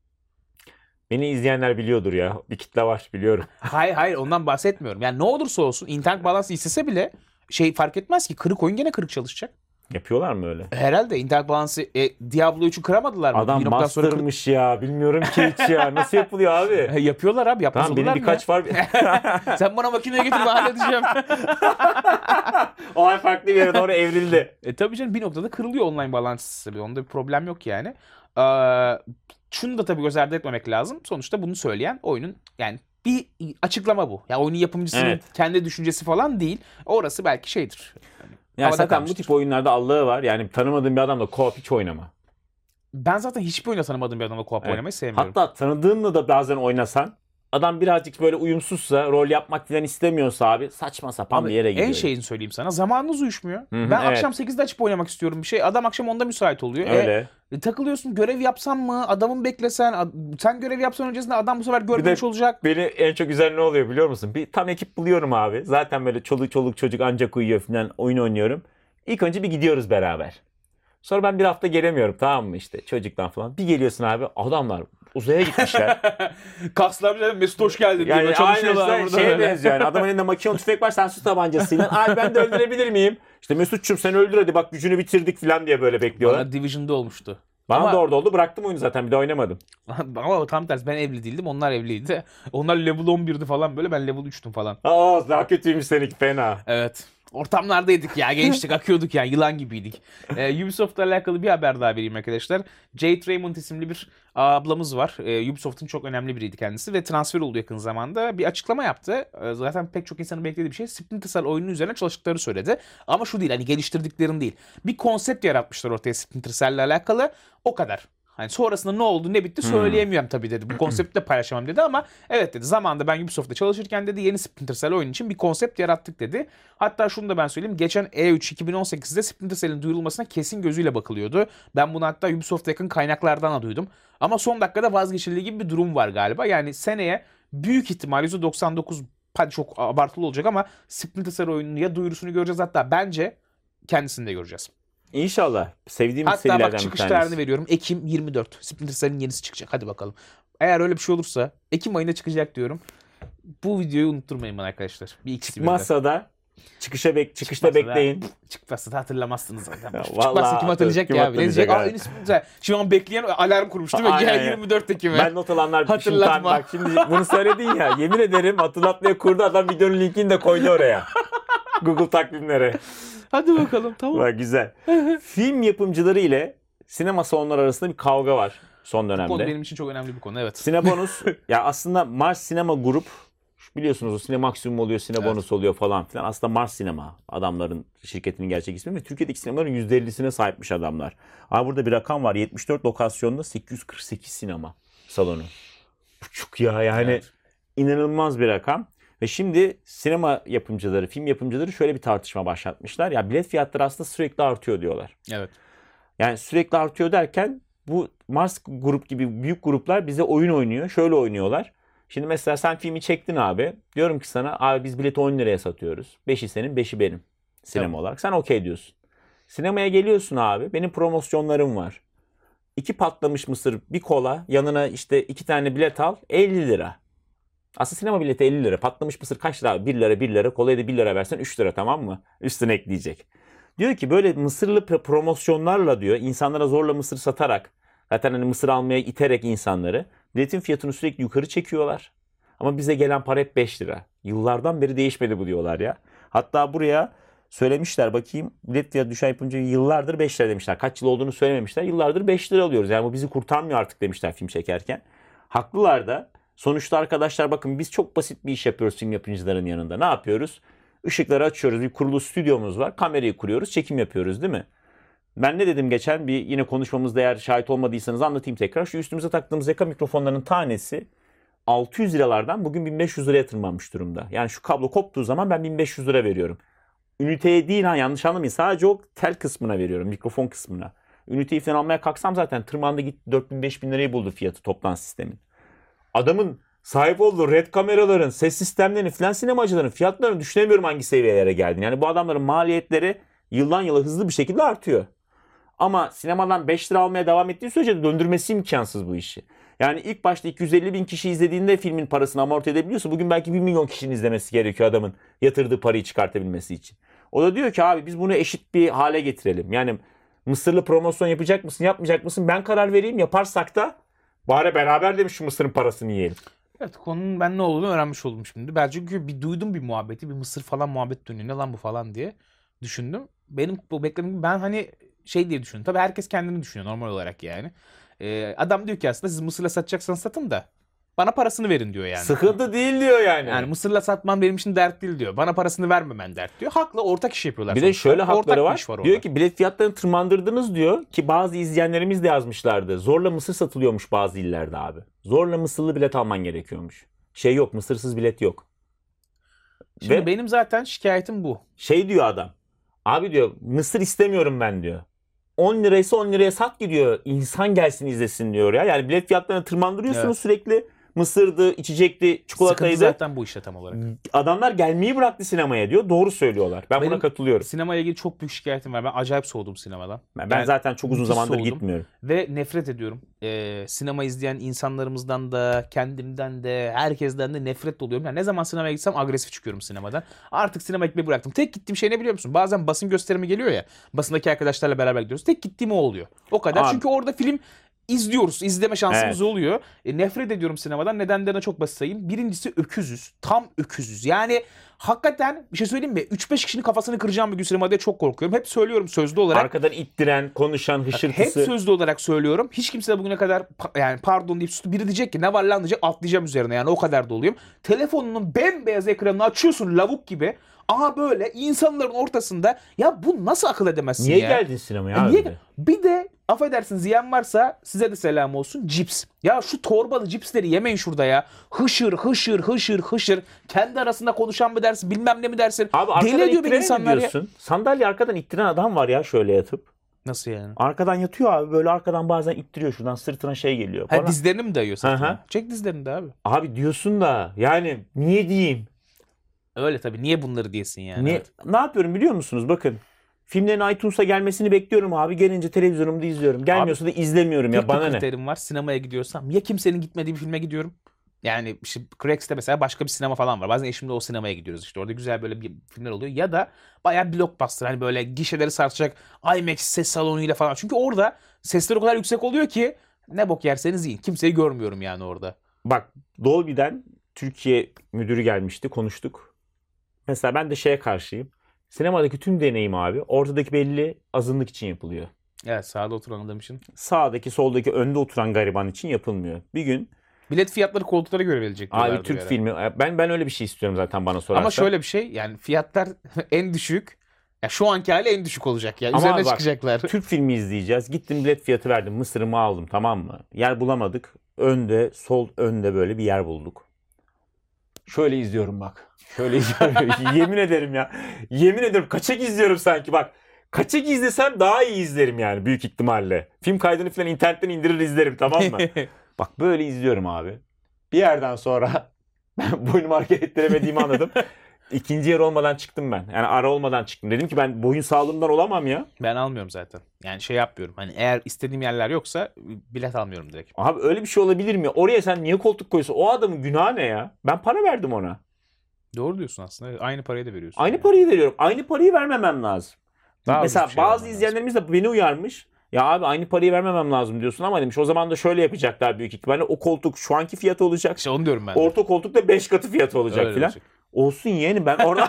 Beni izleyenler biliyordur ya. Bir kitle var biliyorum. hayır ondan bahsetmiyorum. Yani ne olursa olsun internet bağlantısı istese bile fark etmez ki, kırık oyun gene kırık çalışacak. Yapıyorlar mı öyle? Herhalde internet bağlantısı Diablo 3'ü kıramadılar mı? Adam Bir noktadan sonra master'mış ya. Bilmiyorum ki hiç ya. Nasıl yapılıyor abi? yapıyorlar abi, yapmaz Tamam benim olurlar mı birkaç var. ya? Sen bana makineye getir, ben halledeceğim. O ay farklı bir yere doğru evrildi. Tabii canım, bir noktada kırılıyor online bağlantısı tabii. Onda bir problem yok yani. Şunu da tabii göz ardı etmemek lazım. Sonuçta bunu söyleyen oyunun yani bir açıklama bu. Ya oyunun yapımcısının Evet. kendi düşüncesi falan değil. Orası belki şeydir. Ya havada zaten bu kalmıştır. tip oyunlarda Allah'ı var. Yani tanımadığın bir adamla co-op hiç oynama. Ben zaten hiçbir oyunda tanımadığım bir adamla co-op Evet. oynamayı sevmiyorum. Hatta tanıdığınla da bazen oynasan adam birazcık böyle uyumsuzsa, rol yapmak falan istemiyorsa abi saçma sapan bir yere gidiyor. En şeyini söyleyeyim sana. Zamanınız uyuşmuyor. hı, Ben evet. akşam 8'de açıp oynamak istiyorum bir şey. Adam akşam 10'da müsait oluyor. Öyle. Takılıyorsun, görev yapsan mı? Adamı mı beklesen? Sen görev yapsan öncesinde adam bu sefer görmemiş olacak. Beni en çok güzel ne oluyor biliyor musun? Bir tam ekip buluyorum abi. Zaten böyle çoluk çocuk ancak uyuyor falan oyun oynuyorum. İlk önce bir gidiyoruz beraber. Sonra ben bir hafta gelemiyorum tamam mı işte çocuktan falan. Bir geliyorsun abi adamlar uzaya gitmişler. Kaslar bile Mesut hoş geldin diyor. Yani Çalışıyorlar aynen burada. şeye benziyor yani. Adamın elinde makinalı tüfek var sen su tabancasıyla. Abi ben de öldürebilir miyim? İşte Mesut'cum sen öldür hadi bak gücünü bitirdik falan diye böyle bekliyorlar. Bana Division'da olmuştu. Bana Ama- da orada oldu bıraktım oyunu zaten bir de oynamadım. Ama tam tersi, ben evli değildim, onlar evliydi. Onlar level 11'di falan böyle, ben level 3'tüm falan. Aa daha kötüymüş seninki fena. Evet. Ortamlardaydık ya. Gençtik, akıyorduk ya. Yılan gibiydik. Ubisoft'la alakalı bir haber daha vereyim arkadaşlar. Jade Raymond isimli bir ablamız var. Ubisoft'un çok önemli biriydi kendisi ve transfer oldu yakın zamanda. Bir açıklama yaptı. Zaten pek çok insanın beklediği bir şey. Splinter Cell oyunun üzerine çalıştıkları söyledi. Ama şu değil, hani geliştirdiklerini değil. Bir konsept yaratmışlar ortaya Splinter Cell'le alakalı. O kadar. Hani sonrasında ne oldu ne bitti söyleyemiyorum tabii dedi. Bu konsepti de paylaşamam dedi ama evet dedi. Zamanında ben Ubisoft'ta çalışırken dedi yeni Splinter Cell oyun için bir konsept yarattık dedi. Hatta şunu da ben söyleyeyim. Geçen E3 2018'de Splinter Cell'in duyurulmasına kesin gözüyle bakılıyordu. Ben bunu hatta Ubisoft'a yakın kaynaklardan da duydum. Ama son dakikada vazgeçildiği gibi bir durum var galiba. Yani seneye büyük ihtimal %99, hadi çok abartılı olacak ama Splinter Cell oyunun ya duyurusunu göreceğiz, hatta bence kendisini de göreceğiz. İnşallah. Sevdiğim Hatta serilerden bak bir çıkış tanesi. tarihini veriyorum. Ekim 24. Splinter Cell'in yenisi çıkacak. Hadi bakalım. Eğer öyle bir şey olursa Ekim ayında çıkacak diyorum. Bu videoyu unutturmayın bana arkadaşlar. Bir ikisi birden. Çıkmazsa da çıkışta Çıkmazsa bekleyin. Çıkmazsa da hatırlamazsınız zaten. Ya Çıkmazsa vallahi kim hatırlayacak kim ya? hatırlayacak Aa, abi? en Splinter. Şu an bekleyen alarm kurmuş değil mi? Aynen Gel ya. 24 Ekim'e. Ben not alanlar Hatırlatma. bak şimdi bunu söyledin ya, yemin ederim hatırlatmaya kurdu adam, videonun linkini de koydu oraya. Google takvimlere. Hadi bakalım, tamam. Bak güzel. Film yapımcıları ile sinema salonları arasında bir kavga var son Bu konu dönemde. benim için çok önemli bir konu, evet. Sinebonus ya aslında Mars Sinema Grup, biliyorsunuz o Cinemaximum oluyor, Sinebonus oluyor falan filan. Aslında Mars Sinema adamların şirketinin gerçek ismi ve Türkiye'deki sinemaların %50'sine sahipmiş adamlar. Abi burada bir rakam var. 74 lokasyonda 848 sinema salonu. Buçuk ya yani, Evet. inanılmaz bir rakam. Ve şimdi sinema yapımcıları, film yapımcıları şöyle bir tartışma başlatmışlar. Ya bilet fiyatları aslında sürekli artıyor diyorlar. Evet. Yani sürekli artıyor derken bu Mars Grup gibi büyük gruplar bize oyun oynuyor. Şöyle oynuyorlar. Şimdi mesela sen filmi çektin abi. Diyorum ki sana abi biz bileti 10 liraya satıyoruz. 5'i senin 5'i benim sinema Tamam. olarak. Sen okey diyorsun. Sinemaya geliyorsun abi. Benim promosyonlarım var. 2 patlamış mısır, bir kola, yanına işte 2 tane bilet al, 50 lira. Aslında sinema bileti 50 lira. Patlamış mısır kaç lira? 1 lira, 1 lira. Kolaya da 1 lira versen 3 lira, tamam mı? Üstüne ekleyecek. Diyor ki böyle mısırlı promosyonlarla diyor, insanlara zorla mısır satarak, zaten hani mısır almaya iterek insanları, biletin fiyatını sürekli yukarı çekiyorlar. Ama bize gelen para hep 5 lira. Yıllardan beri değişmedi bu diyorlar ya. Hatta buraya söylemişler, bakayım, bilet fiyatı düşen yapınca yıllardır 5 lira demişler. Kaç yıl olduğunu söylememişler. Yıllardır 5 lira alıyoruz. Yani bu bizi kurtarmıyor artık demişler film çekerken. Haklılar da. Sonuçta arkadaşlar bakın, biz çok basit bir iş yapıyoruz film yapımcıların yanında. Ne yapıyoruz? Işıkları açıyoruz. Bir kurulu stüdyomuz var. Kamerayı kuruyoruz. Çekim yapıyoruz değil mi? Ben ne dedim geçen bir yine konuşmamızda, eğer şahit olmadıysanız anlatayım tekrar. Şu üstümüze taktığımız Yaka mikrofonların tanesi 600 liralardan bugün 1500 liraya tırmanmış durumda. Yani şu kablo koptuğu zaman ben 1500 lira veriyorum. Üniteye değil ha, yanlış anlamayın. Sadece o tel kısmına veriyorum. Mikrofon kısmına. Üniteyi falan almaya kalksam zaten tırmandı gitti, 4000-5000 lirayı buldu fiyatı toplam sistemin. Adamın sahip olduğu red kameraların, ses sistemlerini falan, sinemacıların fiyatlarını düşünemiyorum hangi seviyelere geldiğini. Yani bu adamların maliyetleri yıldan yıla hızlı bir şekilde artıyor. Ama sinemadan 5 lira almaya devam ettiği sürece de döndürmesi imkansız bu işi. Yani ilk başta 250 bin kişi izlediğinde filmin parasını amorti edebiliyorsa, bugün belki 1 milyon kişinin izlemesi gerekiyor adamın yatırdığı parayı çıkartabilmesi için. O da diyor ki abi biz bunu eşit bir hale getirelim. Yani mısırlı promosyon yapacak mısın, yapmayacak mısın, ben karar vereyim, yaparsak da bari beraber demiş şu mısırın parasını yiyelim. Evet, konunun ben ne olduğunu öğrenmiş oldum şimdi. Ben çünkü bir duydum bir muhabbeti, bir mısır falan muhabbet dönüyor. Ne lan bu falan diye düşündüm. Benim bu beklediğim, ben hani şey diye düşündüm. Tabii herkes kendini düşünüyor normal olarak yani. Adam diyor ki aslında siz mısırla satacaksanız satın da bana parasını verin diyor yani. Sıkıntı değil diyor yani. Yani mısırla satman benim için dert değil diyor. Bana parasını vermemen dert diyor. Haklı, ortak iş yapıyorlar. Bir de sonuçta. şöyle Ortak hakları bir var. iş orada. Diyor ki bilet fiyatlarını tırmandırdınız diyor, ki bazı izleyenlerimiz de yazmışlardı. Zorla mısır satılıyormuş bazı illerde abi. Zorla mısırlı bilet alman gerekiyormuş. Şey yok, mısırsız bilet yok. Şimdi Ve benim zaten şikayetim bu. şey diyor adam. Abi diyor mısır istemiyorum ben diyor. 10 liraysa 10 liraya sat ki diyor. İnsan gelsin izlesin diyor ya. Yani bilet fiyatlarını tırmandırıyorsunuz Evet. sürekli. Mısırdı, içecekti, çikolataydı. Sıkıntı zaten bu işte tam olarak. Adamlar gelmeyi bıraktı sinemaya diyor. Doğru söylüyorlar. Ben Benim buna katılıyorum. Sinemaya ilgili çok büyük şikayetim var. Ben acayip soğudum sinemadan. Ben Yani zaten çok uzun müthiş zamandır soğudum. gitmiyorum. Ve nefret ediyorum. Sinema izleyen insanlarımızdan da, kendimden de, herkesten de nefret doluyorum. Yani ne zaman sinemaya gitsem agresif çıkıyorum sinemadan. Artık sinema gitmeyi bıraktım. Tek gittiğim şey ne biliyor musun? Bazen basın gösterimi geliyor ya. Basındaki arkadaşlarla beraber gidiyoruz. Tek gittiğim o oluyor. O kadar. Abi. Çünkü orada film izliyoruz. İzleme şansımız oluyor. Nefret ediyorum sinemadan. Nedenlerine çok basit sayayım. Birincisi öküzüz. Tam öküzüz. Yani hakikaten bir şey söyleyeyim mi? 3-5 kişinin kafasını kıracağım bir gün sinemada çok korkuyorum. Hep söylüyorum sözlü olarak. Arkadan ittiren, konuşan, hışırtısı. Hep sözlü olarak söylüyorum. Hiç kimse de bugüne kadar yani pardon deyip sustu. Biri diyecek ki ne var lan diyecek, atlayacağım üzerine, yani o kadar doluyum. Telefonunun bembeyaz ekranını açıyorsun lavuk gibi. Aha böyle insanların ortasında, ya bu nasıl akıl edemezsin Niye ya? geldin sinemaya abi? Niye? Bir de affedersiniz, yiyen varsa size de selam olsun, cips. Ya şu torbalı cipsleri yemeyin şurada ya. Hışır hışır hışır hışır. Kendi arasında konuşan mı dersin, bilmem ne mi dersin. Abi arkadan Deli ediyor beni ittiren mi insanlar ya. diyorsun? Sandalye arkadan ittiren adam var ya şöyle yatıp. Nasıl yani? Arkadan yatıyor abi, böyle arkadan bazen ittiriyor, şuradan sırtına şey geliyor. Ha, Bana... dizlerini mi dayıyor sırtına? Aha. Çek dizlerini de abi. Abi diyorsun da yani niye diyeyim? Öyle tabii. Niye bunları diyesin yani? Niye? Evet. Ne yapıyorum biliyor musunuz? Bakın. Filmlerin iTunes'a gelmesini bekliyorum abi. Gelince televizyonumda izliyorum. Gelmiyorsa da izlemiyorum ya. Tek bir Bana ne? kriterim var. Sinemaya gidiyorsam ya kimsenin gitmediği bir filme gidiyorum. Yani işte Cracks'te mesela başka bir sinema falan var. Bazen eşimle o sinemaya gidiyoruz işte. Orada güzel böyle bir filmler oluyor. Ya da bayağı blockbuster. Hani böyle gişeleri sarsacak IMAX ses salonuyla falan. Çünkü orada sesler o kadar yüksek oluyor ki ne bok yerseniz yiyin. Kimseyi görmüyorum yani orada. Bak, Dolby'den Türkiye müdürü gelmişti. Konuştuk. Mesela ben de şeye karşıyım. Sinemadaki tüm deneyim abi ortadaki belli azınlık için yapılıyor. Evet, sağda oturan adam için. Sağdaki, soldaki, önde oturan gariban için yapılmıyor. Bir gün Bilet fiyatları koltuklara göre verilecek diyorlardı abi Türk bir ara. filmi, ben öyle bir şey istiyorum zaten bana sorarsan. Ama şöyle bir şey, yani fiyatlar en düşük. Ya şu anki hali en düşük olacak ya. Ama Üzerine abi bak, çıkacaklar. Türk filmi izleyeceğiz. Gittim bilet fiyatı verdim. Mısırımı aldım, tamam mı? Yer bulamadık. Önde, sol önde böyle bir yer bulduk. Şöyle izliyorum bak. Şöyle izliyorum. Yemin ederim ya. Yemin ederim kaçak izliyorum sanki bak. Kaçak izlesem daha iyi izlerim yani büyük ihtimalle. Film kaydını falan internetten indirir izlerim, tamam mı? Bak böyle izliyorum abi. Bir yerden sonra ben boynumu hareket ettiremediğimi anladım. İkinci yer olmadan çıktım ben. Yani ara olmadan çıktım. Dedim ki ben boyun sağlığımdan olamam ya. Ben almıyorum zaten. Yani şey yapmıyorum. Hani eğer istediğim yerler yoksa bilet almıyorum direkt. Abi öyle bir şey olabilir mi? Oraya sen niye koltuk koyuyorsun? O adamın günahı ne ya? Ben para verdim ona. Doğru diyorsun aslında. Aynı parayı da veriyorsun. Aynı yani. parayı veriyorum. Aynı parayı vermemem lazım. Daha Mesela ucuz bir şey bazı vermen izleyenlerimiz de beni uyarmış. Ya abi aynı parayı vermemem lazım diyorsun ama demiş o zaman da şöyle yapacaklar büyük ihtimalle. O koltuk şu anki fiyatı olacak. İşte onu diyorum ben de. Orta koltuk da 5 katı fiyatı olacak Öyle filan. olacak. Olsun yeğenim ben orada...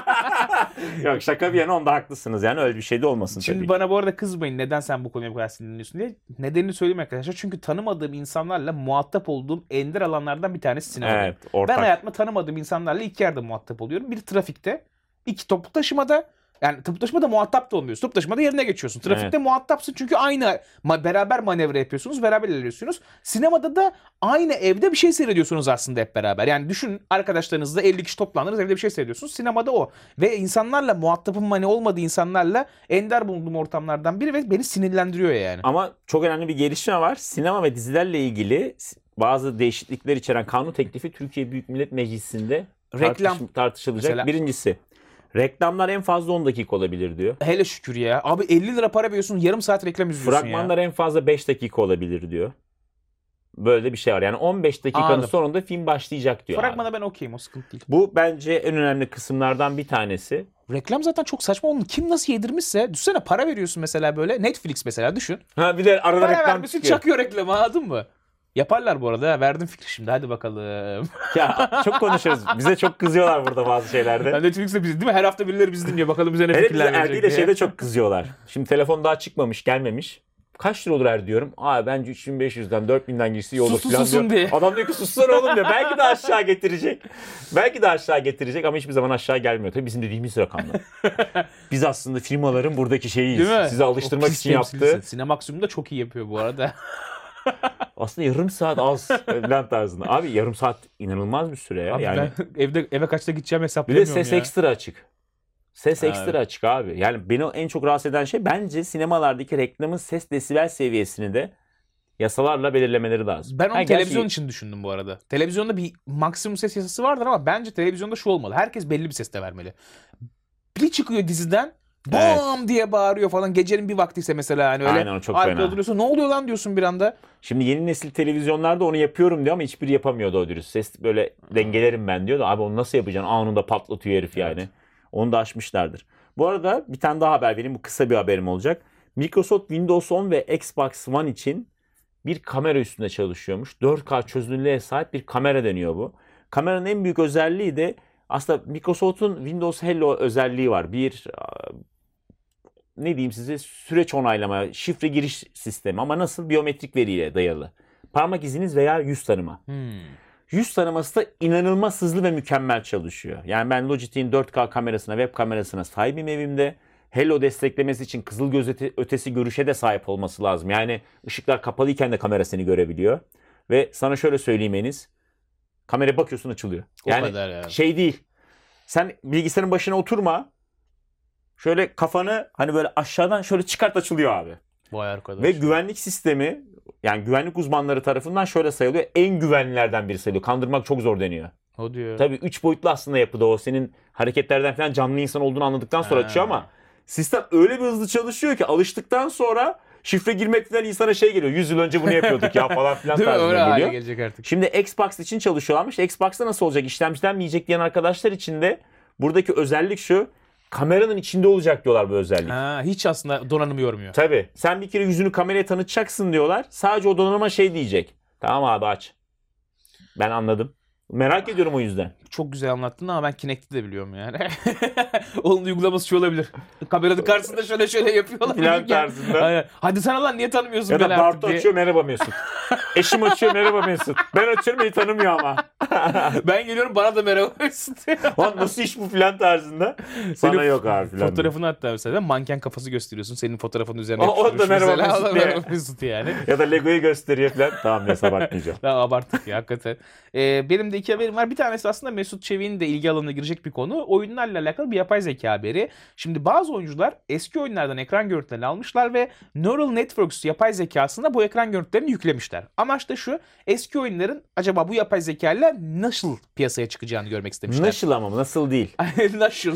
Yok şaka bir yana, onda haklısınız yani, öyle bir şey de olmasın Şimdi tabii. bana bu arada kızmayın neden sen bu konuya bu kadar sinirleniyorsun diye. Nedenini söyleyeyim arkadaşlar. Çünkü tanımadığım insanlarla muhatap olduğum ender alanlardan bir tanesi sinema. Evet, ortak. Ben hayatımda tanımadığım insanlarla iki yerde muhatap oluyorum. Bir trafikte, iki toplu taşımada. Yani toplu taşımada muhatap da olmuyorsun. Toplu taşımada yerine geçiyorsun. Trafikte muhatapsın çünkü aynı beraber manevra yapıyorsunuz. Beraber ilerliyorsunuz. Sinemada da aynı evde bir şey seyrediyorsunuz aslında hep beraber. Yani düşünün, arkadaşlarınızla 50 kişi toplandınız, evde bir şey seyrediyorsunuz. Sinemada o. Ve insanlarla muhatabım olmadığı insanlarla ender bulunduğum ortamlardan biri ve beni sinirlendiriyor yani. Ama çok önemli bir gelişme var. Sinema ve dizilerle ilgili bazı değişiklikler içeren kanun teklifi Türkiye Büyük Millet Meclisi'nde tartışılacak. Mesela- Birincisi, reklamlar en fazla 10 dakika olabilir diyor. Hele şükür ya. Abi 50 lira para veriyorsun, yarım saat reklam izliyorsun Fragmanlar ya. en fazla 5 dakika olabilir diyor. Böyle bir şey var. Yani 15 dakikanın Anladım. sonunda film başlayacak diyor. Fragmana abi. ben okeyim, o sıkıntı değil. Bu bence en önemli kısımlardan bir tanesi. Reklam zaten çok saçma. Onu kim nasıl yedirmişse. Düşünsene, para veriyorsun mesela böyle. Netflix mesela düşün. Ha bir de arada Para reklam vermişsin, çıkıyor. çakıyor reklamı, anladın mı? Yaparlar bu arada. Verdim fikri şimdi, hadi bakalım. Ya çok konuşuruz. Bize çok kızıyorlar burada bazı şeylerde. Ben Netflix'te bizi değil mi? Her hafta birileri bizi dinliyor. Bakalım bize ne Evet, bize fikirler Erdi verecek ile diye. şeyde çok kızıyorlar. Şimdi telefon daha çıkmamış, gelmemiş. Kaç lira olur Erdi diyorum. Aa bence 3500'den 4000'den girse iyi olur Sus, falan susun diyor. diye. Adam diyor ki sussana oğlum diyor. Belki de aşağı getirecek. Belki de aşağı getirecek ama hiçbir zaman aşağı gelmiyor. Tabii bizim dediğimiz rakamlar. Biz aslında firmaların buradaki şeyiyiz. Değil mi? Sizi alıştırmak O pis için temsilcisi. yaptı. Sinemaksimum da çok iyi yapıyor bu arada. Aslında yarım saat az falan tarzında. Abi yarım saat inanılmaz bir süre ya. Abi Yani ben eve kaçta gideceğim bir de hesaplayamıyorum ses ya. ekstra açık. Ses Evet. ekstra açık abi. Yani beni en çok rahatsız eden şey bence sinemalardaki reklamın ses desibel seviyesini de yasalarla belirlemeleri lazım. Ben onu Ha, televizyon gerçi- için düşündüm bu arada. Televizyonda bir maksimum ses yasası vardır ama bence televizyonda şu olmalı. Herkes belli bir seste vermeli. Biri çıkıyor diziden, Evet. bam diye bağırıyor falan. Gecenin bir vaktiyse mesela, hani öyle Aynen, o çok arkada fena. duruyorsun. Ne oluyor lan diyorsun bir anda. Şimdi yeni nesil televizyonlarda onu yapıyorum diyor ama hiçbiri yapamıyor doğru dürüst. Ses böyle dengelerim ben diyor da abi onu nasıl yapacaksın? Anında patlatıyor herif yani. Evet. Onu da aşmışlardır. Bu arada bir tane daha haber vereyim. Bu kısa bir haberim olacak. Microsoft Windows 10 ve Xbox One için bir kamera üstünde çalışıyormuş. 4K çözünürlüğe sahip bir kamera deniyor bu. Kameranın en büyük özelliği de aslında Microsoft'un Windows Hello özelliği var. Bir ne diyeyim size, süreç onaylama, şifre giriş sistemi ama nasıl? Biyometrik veriyle dayalı. Parmak iziniz veya yüz tanıma. Yüz tanıması da inanılmaz hızlı ve mükemmel çalışıyor. Yani ben Logitech'in 4K kamerasına, web kamerasına sahibim evimde. Hello desteklemesi için kızılgöz ötesi görüşe de sahip olması lazım. Yani ışıklar kapalıyken de kamera seni görebiliyor. Ve sana şöyle söyleyeyim Enis. Kameraya bakıyorsun, açılıyor. Yani O kadar yani. şey değil. Sen bilgisayarın başına oturma. Şöyle kafanı hani böyle aşağıdan şöyle çıkart, açılıyor abi. Vay arkadaş. Ve güvenlik sistemi, yani güvenlik uzmanları tarafından şöyle sayılıyor. En güvenlilerden biri sayılıyor. Kandırmak çok zor deniyor. O diyor. Tabii 3 boyutlu aslında yapıda o. Senin hareketlerden falan canlı insan olduğunu anladıktan sonra açıyor ama sistem öyle bir hızlı çalışıyor ki alıştıktan sonra şifre girmek falan insana şey geliyor. 100 yıl önce bunu yapıyorduk ya falan filan Değil mi? Öyle tarzına hale geliyor. gelecek artık. Şimdi Xbox için çalışıyorlarmış. Xbox'ta nasıl olacak? İşlemciden mi yiyecek diyen arkadaşlar için de buradaki özellik şu. Kameranın içinde olacak diyorlar bu özellik. Hiç aslında donanımı yormuyor. Tabii. Sen bir kere yüzünü kameraya tanıtacaksın diyorlar. Sadece o donanıma şey diyecek. Tamam abi, aç. Ben anladım. Merak ediyorum o yüzden. Çok güzel anlattın ama ben Kinect'i de biliyorum yani. Onun uygulaması şu olabilir. Kameranın karşısında şöyle yapıyorlar. Plan tarzında. Aynen. Hadi sana lan, niye tanımıyorsun Ya da beni artık Bartu diye. açıyor, merhaba Mesut. Eşim açıyor, merhaba Mesut. Ben açıyorum, beni tanımıyor ama. Ben geliyorum, bana da merhaba Mesut. Lan nasıl iş bu filan tarzında. Sana Senin yok abi filan. Fotoğrafını hatta mesela manken kafası gösteriyorsun. Senin fotoğrafının üzerine O da yapıştırmış merhaba mesela. Mesut O da diye. merhaba Mesut yani. Ya da Lego'yu gösteriyor filan. Tamam, neyse bakmayacağım. Daha abarttık ya hakikaten. Benim de iki haberim var. Bir tanesi aslında Mesut Çevik'in de ilgi alanına girecek bir konu. Oyunlarla alakalı bir yapay zeka haberi. Şimdi bazı oyuncular eski oyunlardan ekran görüntülerini almışlar ve Neural Networks yapay zekasına bu ekran görüntülerini yüklemişler. Amaç da şu: eski oyunların acaba bu yapay zekayla nasıl piyasaya çıkacağını görmek istemişler. Nasıl ama, nasıl değil. Nasıl?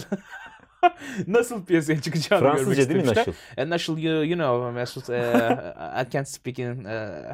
Nasıl piyasaya çıkacağını görmek Fransızca değil mi istemişler. nasıl? Nasıl, you know Mesut, I can't speak in.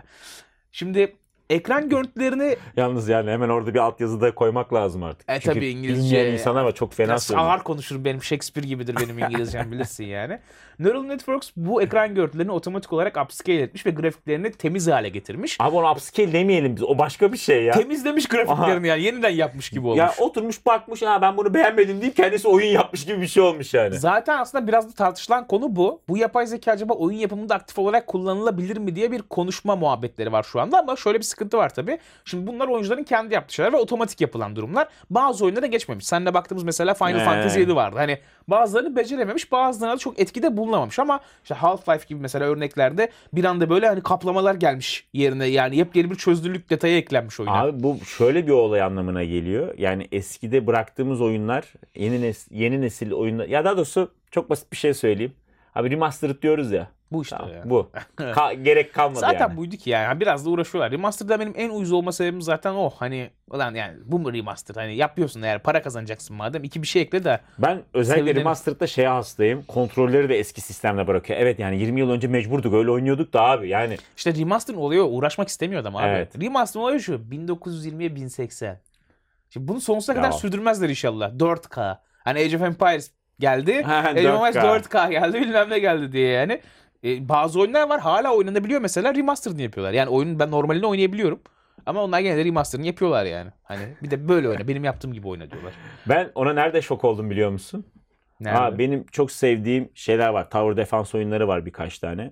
Şimdi ekran görüntülerini Yalnız yani hemen orada bir altyazı da koymak lazım artık. Çünkü tabii İngilizce. bilmeyen insanlar var, çok fena biraz söylüyor. ağır konuşurum, benim Shakespeare gibidir benim İngilizcem, bilirsin yani. Neural Networks bu ekran görüntülerini otomatik olarak upscale etmiş ve grafiklerini temiz hale getirmiş. Abi onu upscale demeyelim biz. O başka bir şey ya. Temizlemiş grafiklerini yani, yeniden yapmış gibi olmuş. Ya oturmuş bakmış, ha ben bunu beğenmedim deyip kendisi oyun yapmış gibi bir şey olmuş yani. Zaten aslında biraz da tartışılan konu bu. Bu yapay zeka acaba oyun yapımında aktif olarak kullanılabilir mi diye bir konuşma muhabbetleri var şu anda, ama şöyle bir sıkıntı var tabii. Şimdi bunlar oyuncuların kendi yaptığı şeyler ve otomatik yapılan durumlar. Bazı oyunlara geçmemiş. Seninle baktığımız mesela Final Fantasy 7 vardı. Hani bazılarını becerememiş, bazılarına da çok etkide bulunamamış, ama işte Half-Life gibi mesela örneklerde bir anda böyle hani kaplamalar gelmiş yerine, yani yepyeni bir çözünürlük detayı eklenmiş oyuna. Abi bu şöyle bir olay anlamına geliyor. Yani eskide bıraktığımız oyunlar, yeni nesil oyunlar, ya daha doğrusu çok basit bir şey söyleyeyim. Abi remastered diyoruz ya. Bu işte Tamam, ya. bu. Gerek kalmadı Zaten yani. buydu ki yani. Biraz da uğraşıyorlar. Remaster'da benim en uyuz olma sebebim zaten o. Hani ulan yani bu mu remaster? Hani yapıyorsun eğer, para kazanacaksın madem. Bir şey ekle de. Ben özellikle Sevinelim. remastered'da şeye hastayım. Kontrolleri de eski sistemle bırakıyor. Evet yani 20 yıl önce mecburduk, öyle oynuyorduk da abi yani. İşte remaster'ın olayı o. Uğraşmak istemiyor adam abi. Evet. Remaster'ın olayı şu: 1920'ye 1080. Şimdi bunu sonsuza kadar Ya. sürdürmezler inşallah. 4K. Hani Age of Empires geldi. Ha, Age of Empires 4K. 4K geldi, bilmem ne geldi diye yani. Bazı oyunlar var hala oynanabiliyor, mesela remaster'ını yapıyorlar. Yani oyunun ben normalini oynayabiliyorum. Ama onlar gene de remaster'ını yapıyorlar yani. Hani bir de böyle oyna, benim yaptığım gibi oyna diyorlar. Ben ona nerede şok oldum biliyor musun? Nerede? Benim çok sevdiğim şeyler var. Tower Defense oyunları var birkaç tane.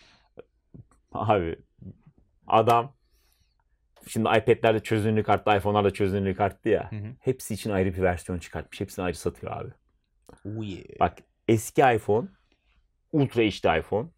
Abi adam şimdi iPad'lerde çözünürlük arttı, iPhone'larda çözünürlük arttı ya. Hı hı. Hepsi için ayrı bir versiyon çıkartmış. Hepsini ayrı satıyor abi. Oh yeah. Bak, eski iPhone, Ultra HD iPhone,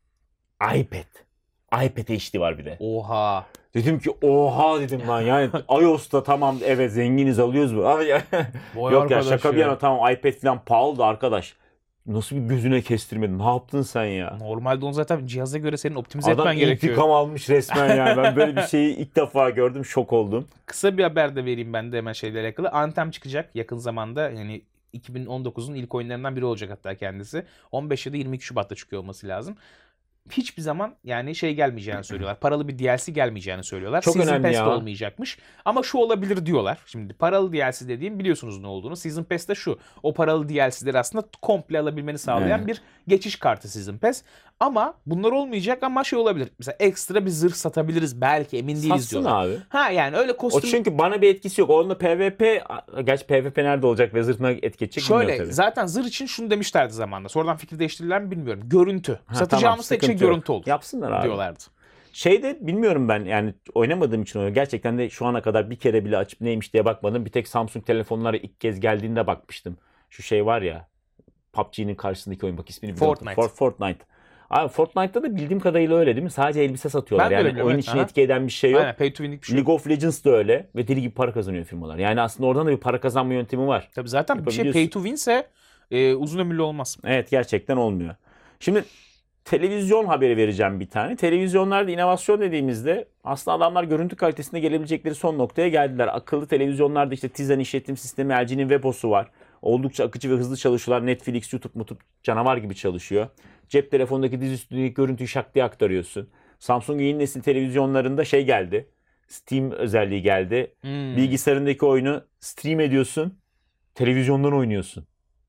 iPad HD var bir de. Oha. Dedim ki oha dedim lan, yani iOS'ta tamam evet zenginiz, alıyoruz bu. Abi ya, Vay yok ya, arkadaş şaka bir ya. yana, tamam iPad falan pahalı da arkadaş. Nasıl bir gözüne kestirmedin? Ne yaptın sen ya? Normalde onu zaten cihaza göre senin optimize Adam etmen gerekiyor. intikam almış resmen yani. Ben böyle bir şeyi ilk defa gördüm, şok oldum. Kısa bir haber de vereyim ben de hemen şeyle alakalı. Anthem çıkacak yakın zamanda. Yani 2019'un ilk oyunlarından biri olacak hatta kendisi. 15 ya da 22 Şubat'ta çıkıyor olması lazım. hiçbir zaman yani şey gelmeyeceğini söylüyorlar. Paralı bir DLC gelmeyeceğini söylüyorlar. Çok Season önemli Pass de ya. olmayacakmış. Ama şu olabilir diyorlar. Şimdi paralı DLC dediğim biliyorsunuz ne olduğunu. Season Pass de şu. O paralı DLC'leri aslında komple alabilmeni sağlayan bir geçiş kartı Season Pass. Ama bunlar olmayacak ama şey olabilir. Mesela ekstra bir zırh satabiliriz belki, emin değiliz Satsın diyorlar. abi. Ha yani öyle O kostüm. çünkü bana bir etkisi yok. Onunla PvP, gerçi PvP nerede olacak ve zırhına etki edecek bilmiyorum Şöyle tabii. zaten zırh için şunu demişlerdi zamanında. Sonradan fikir değiştirdiler mi bilmiyorum. Görüntü. Ha, Satacağımız tek şey sıkıntı yok. görüntü olur Yapsınlar abi. diyorlardı. Şeyde bilmiyorum ben, yani oynamadığım için oyunu. Gerçekten de şu ana kadar bir kere bile açıp neymiş diye bakmadım. Bir tek Samsung telefonlara ilk kez geldiğinde bakmıştım. Şu şey var ya, PUBG'nin karşısındaki oyun, bak ismini biliyorum. Fortnite. Abi Fortnite'da da bildiğim kadarıyla öyle değil mi? Sadece elbise satıyorlar. Ben de Yani öyle biliyorum, oyun evet. içine Aha. etki eden bir şey yok. Aynen, pay to win'lik bir şey yok. League of Legends da öyle ve deli gibi para kazanıyor firmalar. Yani aslında oradan da bir para kazanma yöntemi var. Tabii zaten bir şey Yapabiliyorsun. pay to win'se uzun ömürlü olmaz. Evet, gerçekten olmuyor. Şimdi televizyon haberi vereceğim bir tane. Televizyonlarda inovasyon dediğimizde aslında adamlar görüntü kalitesinde gelebilecekleri son noktaya geldiler. Akıllı televizyonlarda işte Tizen işletim sistemi, LG'nin WebOS'u var. Oldukça akıcı ve hızlı çalışıyorlar. Netflix, YouTube canavar gibi çalışıyor. Cep telefonundaki dizi üstündeki görüntüyü şak diye aktarıyorsun. Samsung'un yeni nesil televizyonlarında şey geldi. Steam özelliği geldi. Bilgisayarındaki oyunu stream ediyorsun. Televizyondan oynuyorsun.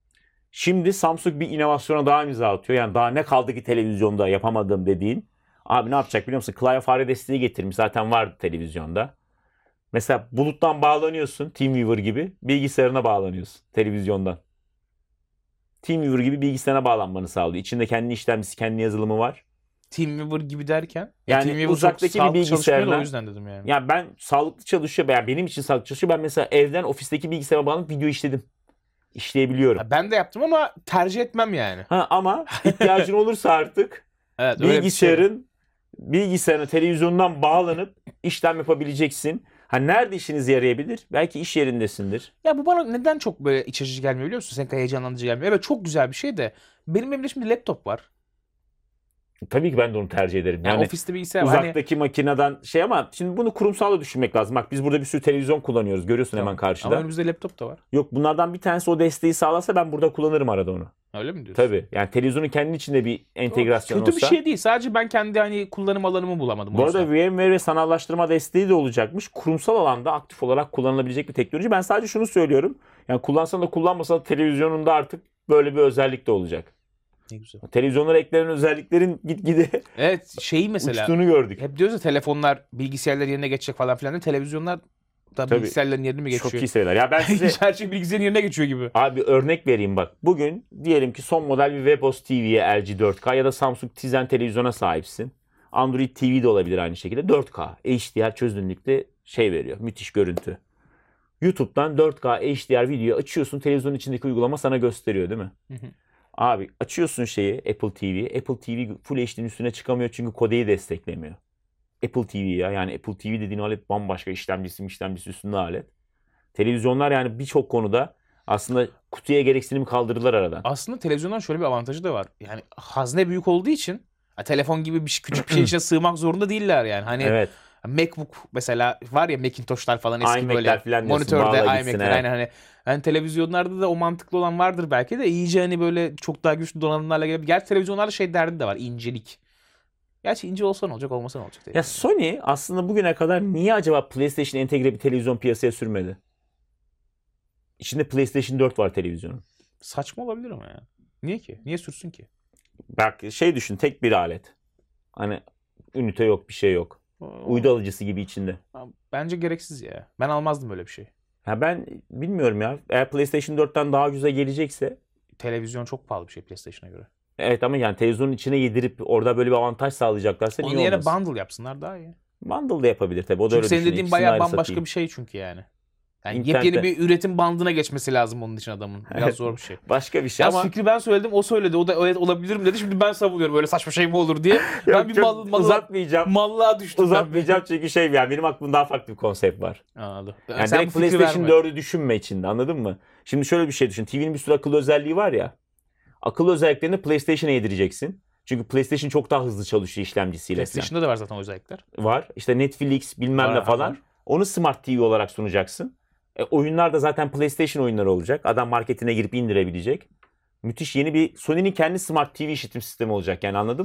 Şimdi Samsung bir inovasyona daha imza atıyor. Yani daha ne kaldı ki televizyonda yapamadığım dediğin. Abi ne yapacak biliyor musun? Clio fare desteği getirmiş. Zaten vardı televizyonda. Mesela buluttan bağlanıyorsun. TeamViewer gibi. Bilgisayarına bağlanıyorsun televizyondan. TeamViewer gibi bilgisayarına bağlanmanı sağlıyor. İçinde kendi işlemcisi, kendi yazılımı var. TeamViewer gibi derken? Yani TeamViewer uzaktaki çok bir sağlıklı çalışmıyor da bilgisayarına- o yüzden dedim yani. Ya ben sağlıklı çalışıyor. Yani benim için sağlıklı çalışıyor. Ben mesela evden ofisteki bilgisayara bağlanıp video işledim. İşleyebiliyorum. Ha, ben de yaptım ama tercih etmem yani. Ama ihtiyacın olursa artık Evet, öyle bir şey. bilgisayarına televizyondan bağlanıp işlem yapabileceksin. Ha, nerede işiniz yarayabilir? Belki iş yerindesindir. Ya bu bana neden çok böyle iç açıcı gelmiyor biliyor musun? Senin heyecanlandırıcı gelmiyor. Evet, çok güzel bir şey de benim evimde şimdi laptop var. Tabii ki ben de onu tercih ederim. Yani Yani ofiste bilgisayar var. Hani, uzaktaki makineden şey, ama şimdi bunu kurumsal da düşünmek lazım. Bak biz burada bir sürü televizyon kullanıyoruz. Görüyorsun hemen karşıda. ama önümüzde laptop da var. Yok, bunlardan bir tanesi o desteği sağlasa ben burada kullanırım arada onu. Öyle mi diyorsun? Tabii. Yani televizyonun kendi içinde bir entegrasyon Kötü olsa. bir şey değil. Sadece ben kendi hani kullanım alanımı bulamadım. Bu o arada yüzden. VMware ve sanallaştırma desteği de olacakmış. Kurumsal alanda aktif olarak kullanılabilecek bir teknoloji. Ben sadece şunu söylüyorum. Yani kullansan da kullanmasan da televizyonunda artık böyle bir özellik de olacak. Ne güzel. Televizyonlara eklenen özelliklerin gitgide Evet, şeyi mesela uçtuğunu gördük. hep diyoruz ya telefonlar bilgisayarlar yerine geçecek falan filan de televizyonlar da Tabii. bilgisayarların yerine mi geçiyor? Çok iyi şeyler. Ya ben size Gerçek bilgisayarın yerine geçiyor gibi. abi örnek vereyim bak. Bugün diyelim ki son model bir WebOS TV'ye LG 4K ya da Samsung Tizen televizyona sahipsin. Android TV de olabilir aynı şekilde. 4K HDR çözünürlükte şey veriyor. Müthiş görüntü. YouTube'dan 4K HDR video açıyorsun. Televizyonun içindeki uygulama sana gösteriyor değil mi? Hı hı. Abi açıyorsun şeyi, Apple TV. Apple TV Full HD'nin üstüne çıkamıyor çünkü kodeyi desteklemiyor. Apple TV ya. Yani Apple TV dediğin alet bambaşka, işlemcisi üstünde alet. Televizyonlar yani birçok konuda aslında kutuya gereksinim kaldırdılar aradan. Aslında televizyondan şöyle bir avantajı da var. Yani hazne büyük olduğu için telefon gibi küçük bir şeyin içine sığmak zorunda değiller yani. Hani Evet. MacBook mesela var ya, Macintosh'lar falan eski iMac'ler böyle falan diyorsun, monitörde bağla gitsin, iMac'ler evet. aynen hani televizyonlarda da o mantıklı olan vardır belki de iyice hani böyle çok daha güçlü donanımlarla gelebilir. Gerçi televizyonlarda şey derdi de var, incelik. Gerçi ince olsa ne olacak, olmasa ne olacak? Ya Sony aslında bugüne kadar niye acaba PlayStation entegre bir televizyon piyasaya sürmedi? İçinde PlayStation 4 var televizyonun. Saçma olabilir ama ya. Niye ki? Niye sürsün ki? Bak şey düşün, tek bir alet. Hani ünite yok, bir şey yok. Uydu alıcısı gibi içinde. Bence gereksiz ya. Ben almazdım öyle bir şey. Ya ben bilmiyorum ya. Eğer PlayStation 4'ten daha ucuza gelecekse, Televizyon çok pahalı bir şey PlayStation'a göre. evet, ama yani televizyonun içine yedirip orada böyle bir avantaj sağlayacaklarsa Onun niye yerine olmasın? bundle yapsınlar daha iyi. Bundle da yapabilir tabii. O da Çünkü öyle senin düşünüyor. dediğin İkisini bayağı ayrı bambaşka satayım. bir şey çünkü yani. Yani İnternette- yepyeni bir üretim bandına geçmesi lazım onun için adamın. Biraz Evet. zor bir şey. Başka bir şey Ya ama fikri ben söyledim, o söyledi. O da evet olabilir mi dedi. Şimdi ben savunuyorum böyle saçma şey mi olur diye. Ben Yok, bir çok uzatmayacağım. mallığa düştüm. Uzatmayacağım çünkü şey, yani benim aklımda daha farklı bir konsept var. Anladım. Yani Sen direkt bu fikri PlayStation verme. 4'ü düşünme içinde, anladın mı? Şimdi şöyle bir şey düşün. TV'nin bir sürü akıllı özelliği var ya. Akıllı özelliklerini PlayStation'a yedireceksin. Çünkü PlayStation çok daha hızlı çalışıyor işlemcisiyle. PlayStation'da da var zaten o özellikler. Var. İşte Netflix bilmem ne Var, falan. var. Onu Smart TV olarak sunacaksın. Oyunlar da zaten PlayStation oyunları olacak. Adam marketine girip indirebilecek. Müthiş yeni bir Sony'nin kendi Smart TV işletim sistemi olacak yani, anladın mı?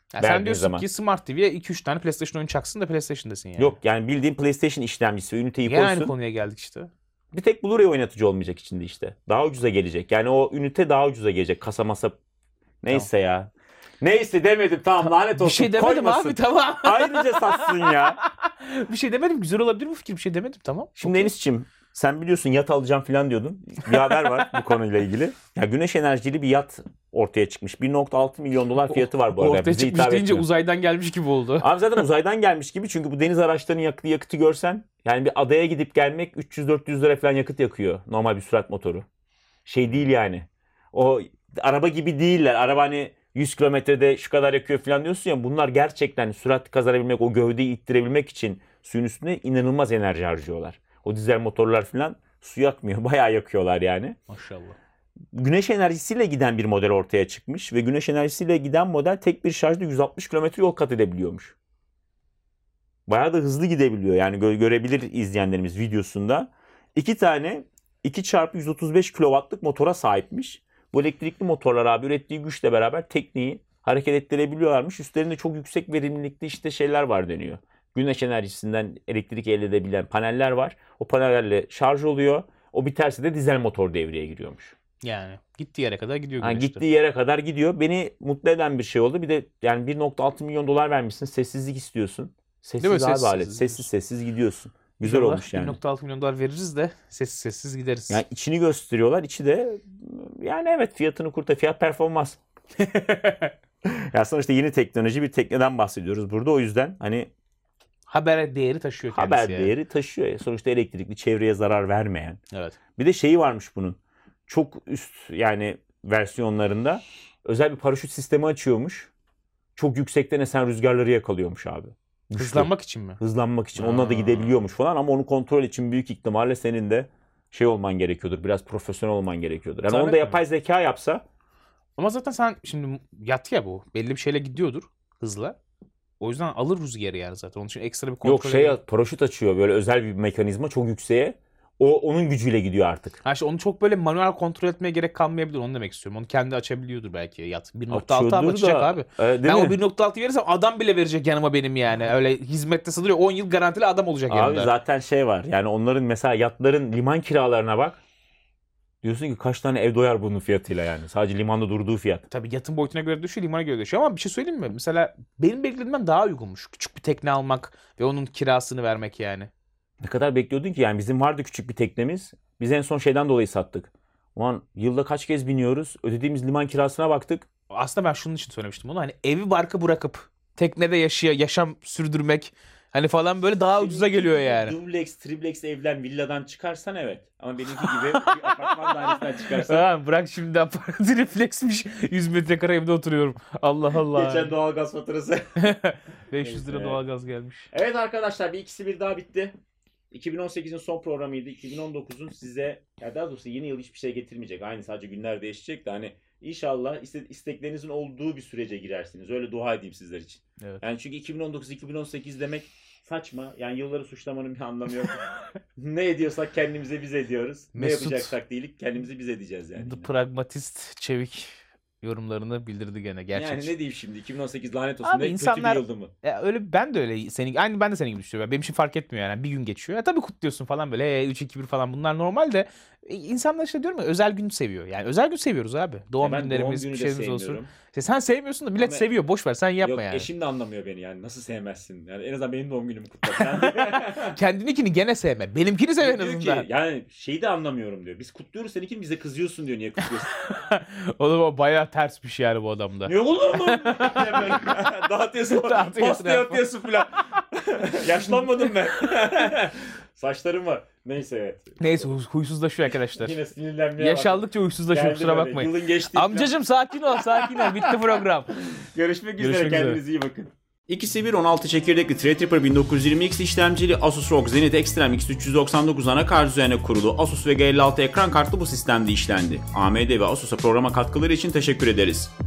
Ya sen verdiğin diyorsun zaman. ki Smart TV'ye 2-3 tane PlayStation oyunu çaksın da PlayStation'dasın yani. Yok yani bildiğin PlayStation işlemcisi ve üniteyi Gene aynı koysun. konuya geldik işte. Bir tek Blu-ray oynatıcı olmayacak içinde işte. Daha ucuza gelecek. Yani o ünite daha ucuza gelecek. Kasa masa. Neyse ya. Neyse demedim tamam lanet olsun. Bir şey demedim Koymasın. abi tamam. Ayrıca satsın ya. Bir şey demedim. Güzel olabilir bu fikir. Bir şey demedim tamam. Şimdi Enis'ciğim sen biliyorsun yat alacağım falan diyordun. Bir haber var bu konuyla ilgili. Ya güneş enerjili bir yat ortaya çıkmış. 1.6 milyon dolar fiyatı var bu arada. Ortaya Bize çıkmış hitap deyince etmiyor. uzaydan gelmiş gibi oldu. Abi zaten uzaydan gelmiş gibi çünkü bu deniz araçlarının yakıtı yakıtı görsen yani bir adaya gidip gelmek 300-400 lira falan yakıt yakıyor. Normal bir sürat motoru. Şey değil yani. O araba gibi değiller. Araba hani 100 kilometrede şu kadar yakıyor falan diyorsun ya. Bunlar gerçekten sürat kazanabilmek, o gövdeyi ittirebilmek için suyun üstüne inanılmaz enerji harcıyorlar. O dizel motorlar falan su yakmıyor. Bayağı yakıyorlar yani. Maşallah. Güneş enerjisiyle giden bir model ortaya çıkmış ve güneş enerjisiyle giden model tek bir şarjda 160 kilometre yol kat edebiliyormuş. Bayağı da hızlı gidebiliyor. Yani görebilir izleyenlerimiz videosunda. 2 tane 2x135 kW'lık motora sahipmiş. Bu elektrikli motorlar abi ürettiği güçle beraber tekniği hareket ettirebiliyorlarmış. Üstlerinde çok yüksek verimlilikte işte şeyler var deniyor. Güneş enerjisinden elektrik elde edebilen paneller var. O panellerle şarj oluyor. O biterse de dizel motor devreye giriyormuş. Yani gittiği yere kadar gidiyor Yani güneşte. gittiği yere kadar gidiyor. Beni mutlu eden bir şey oldu. Bir de yani 1.6 milyon dolar vermişsin. Sessizlik istiyorsun. Sessiz abi Sessiz, alet. sessiz. Sessiz gidiyorsun. Güzel İnşallah olmuş yani. 1.6 milyon dolar veririz de sessiz sessiz gideriz. Yani içini gösteriyorlar. İçi de yani evet fiyatını fiyat performans. Ya sonuçta yeni teknoloji bir tekneden bahsediyoruz burada. O yüzden hani Haber değeri taşıyor kendisi haber yani. değeri taşıyor. Sonuçta elektrikli, çevreye zarar vermeyen. Evet. Bir de şeyi varmış bunun. Çok üst yani versiyonlarında özel bir paraşüt sistemi açıyormuş. Çok yüksekten esen rüzgarları yakalıyormuş abi. Güçlü. Hızlanmak için mi? Hızlanmak için. Onunla da gidebiliyormuş falan ama onu kontrol için büyük ihtimalle senin de şey olman gerekiyordur. Biraz profesyonel olman gerekiyordur. Yani Tabii. onu da yapay zeka yapsa. Ama zaten sen şimdi yat ya bu. Belli bir şeyle gidiyordur hızla. O yüzden alır rüzgarı yani zaten. Onun için ekstra bir kontrol Yok paraşüt açıyor böyle özel bir mekanizma çok yükseğe. O onun gücüyle gidiyor artık. Ha işte onu çok böyle manuel kontrol etmeye gerek kalmayabilir. Onu demek istiyorum. Onu kendi açabiliyordur belki yat. 1.6 Açıyordur abi açacak da, abi. değil Ben mi? o 1.6 verirsem adam bile verecek yanıma benim yani. Öyle hizmette sığdırıyor. 10 yıl garantili adam olacak Abi yanımda. zaten şey var. Yani onların mesela yatların liman kiralarına bak. Diyorsun ki kaç tane ev doyar bunun fiyatıyla yani. Sadece limanda durduğu fiyat. Tabii yatın boyutuna göre düşüyor, limana göre düşüyor. Ama bir şey söyleyeyim mi? Mesela benim beklediğimden daha uygunmuş. Küçük bir tekne almak ve onun kirasını vermek yani. Ne kadar bekliyordun ki? Yani bizim vardı küçük bir teknemiz. Biz en son şeyden dolayı sattık. Ulan yılda kaç kez biniyoruz? Ödediğimiz liman kirasına baktık. Aslında ben şunun için söylemiştim onu. Hani evi barkı bırakıp teknede yaşam sürdürmek hani falan böyle daha ucuza geliyor yani. Dubleks, triplex evden, villadan çıkarsan evet. Ama benimki gibi bir apartman dairesinden çıkarsan. Ha, bırak şimdi refleksmiş. 100 metrekare evde oturuyorum. Allah Allah. Geçen doğalgaz faturası. 500 lira Neyse. doğalgaz gelmiş. Evet arkadaşlar bir ikisi bir daha bitti. 2018'in son programıydı. 2019'un size ya daha doğrusu yeni yıl hiçbir şey getirmeyecek. Aynı sadece günler değişecek de hani inşallah isteklerinizin olduğu bir sürece girersiniz. Öyle dua edeyim sizler için. Evet. Yani çünkü 2019-2018 demek saçma. Yani yılları suçlamanın bir anlamı yok. Ne ediyorsak kendimize biz ediyoruz. Mesut, ne yapacaksak değilik kendimizi biz edeceğiz yani. The Pragmatist Çevik yorumlarını bildirdi gene gerçek. Yani ne diyeyim şimdi 2018 lanet olsun. Abi ne insanlar- kötü bir yıldı mı? Ya öyle ben de öyle ben de senin gibi düşünüyorum. Benim için fark etmiyor yani. Bir gün geçiyor. Ya tabii kutluyorsun falan böyle 3-2-1 falan bunlar normal de insanlar işte diyorum ya özel gün seviyor. Yani özel gün seviyoruz abi. Doğum Ben günlerimiz doğum bir günü de şeyimiz olsun. sevmiyorum. İşte sen sevmiyorsun da millet Ama- seviyor. Boş ver sen yapma Yok yani. eşim de anlamıyor beni yani. Nasıl sevmezsin? Yani en azından benim doğum günümü kutla. Kendininkini gene sevme. Benimkini sev en Diyor azından. ki, yani şeyi de anlamıyorum diyor. Biz kutluyoruz seninkini bize kızıyorsun diyor. Niye kutluyorsun? O bayağı ters bir şey yani bu adamda. Ne olur mu? Dağıtıyorsun. Dağıtıyorsun, Pasta yapıyorsun filan. Yaşlanmadım ben. Saçlarım var. Neyse evet. Neyse huysuzlaşıyor arkadaşlar. Yine sinirlenmeye Yaş aldıkça huysuzlaşıyor kusura bakmayın. Yılın geçti. Amcacım sakin ol sakin ol bitti program. Görüşmek üzere. Görüşmek üzere. Kendinize iyi bakın. İkisi bir 16 çekirdekli Threadripper 1920X işlemcili Asus ROG Zenith Extreme X399 anakart üzerine kurulu Asus VG56 ekran kartlı bu sistemde işlendi. AMD ve Asus'a programa katkıları için teşekkür ederiz.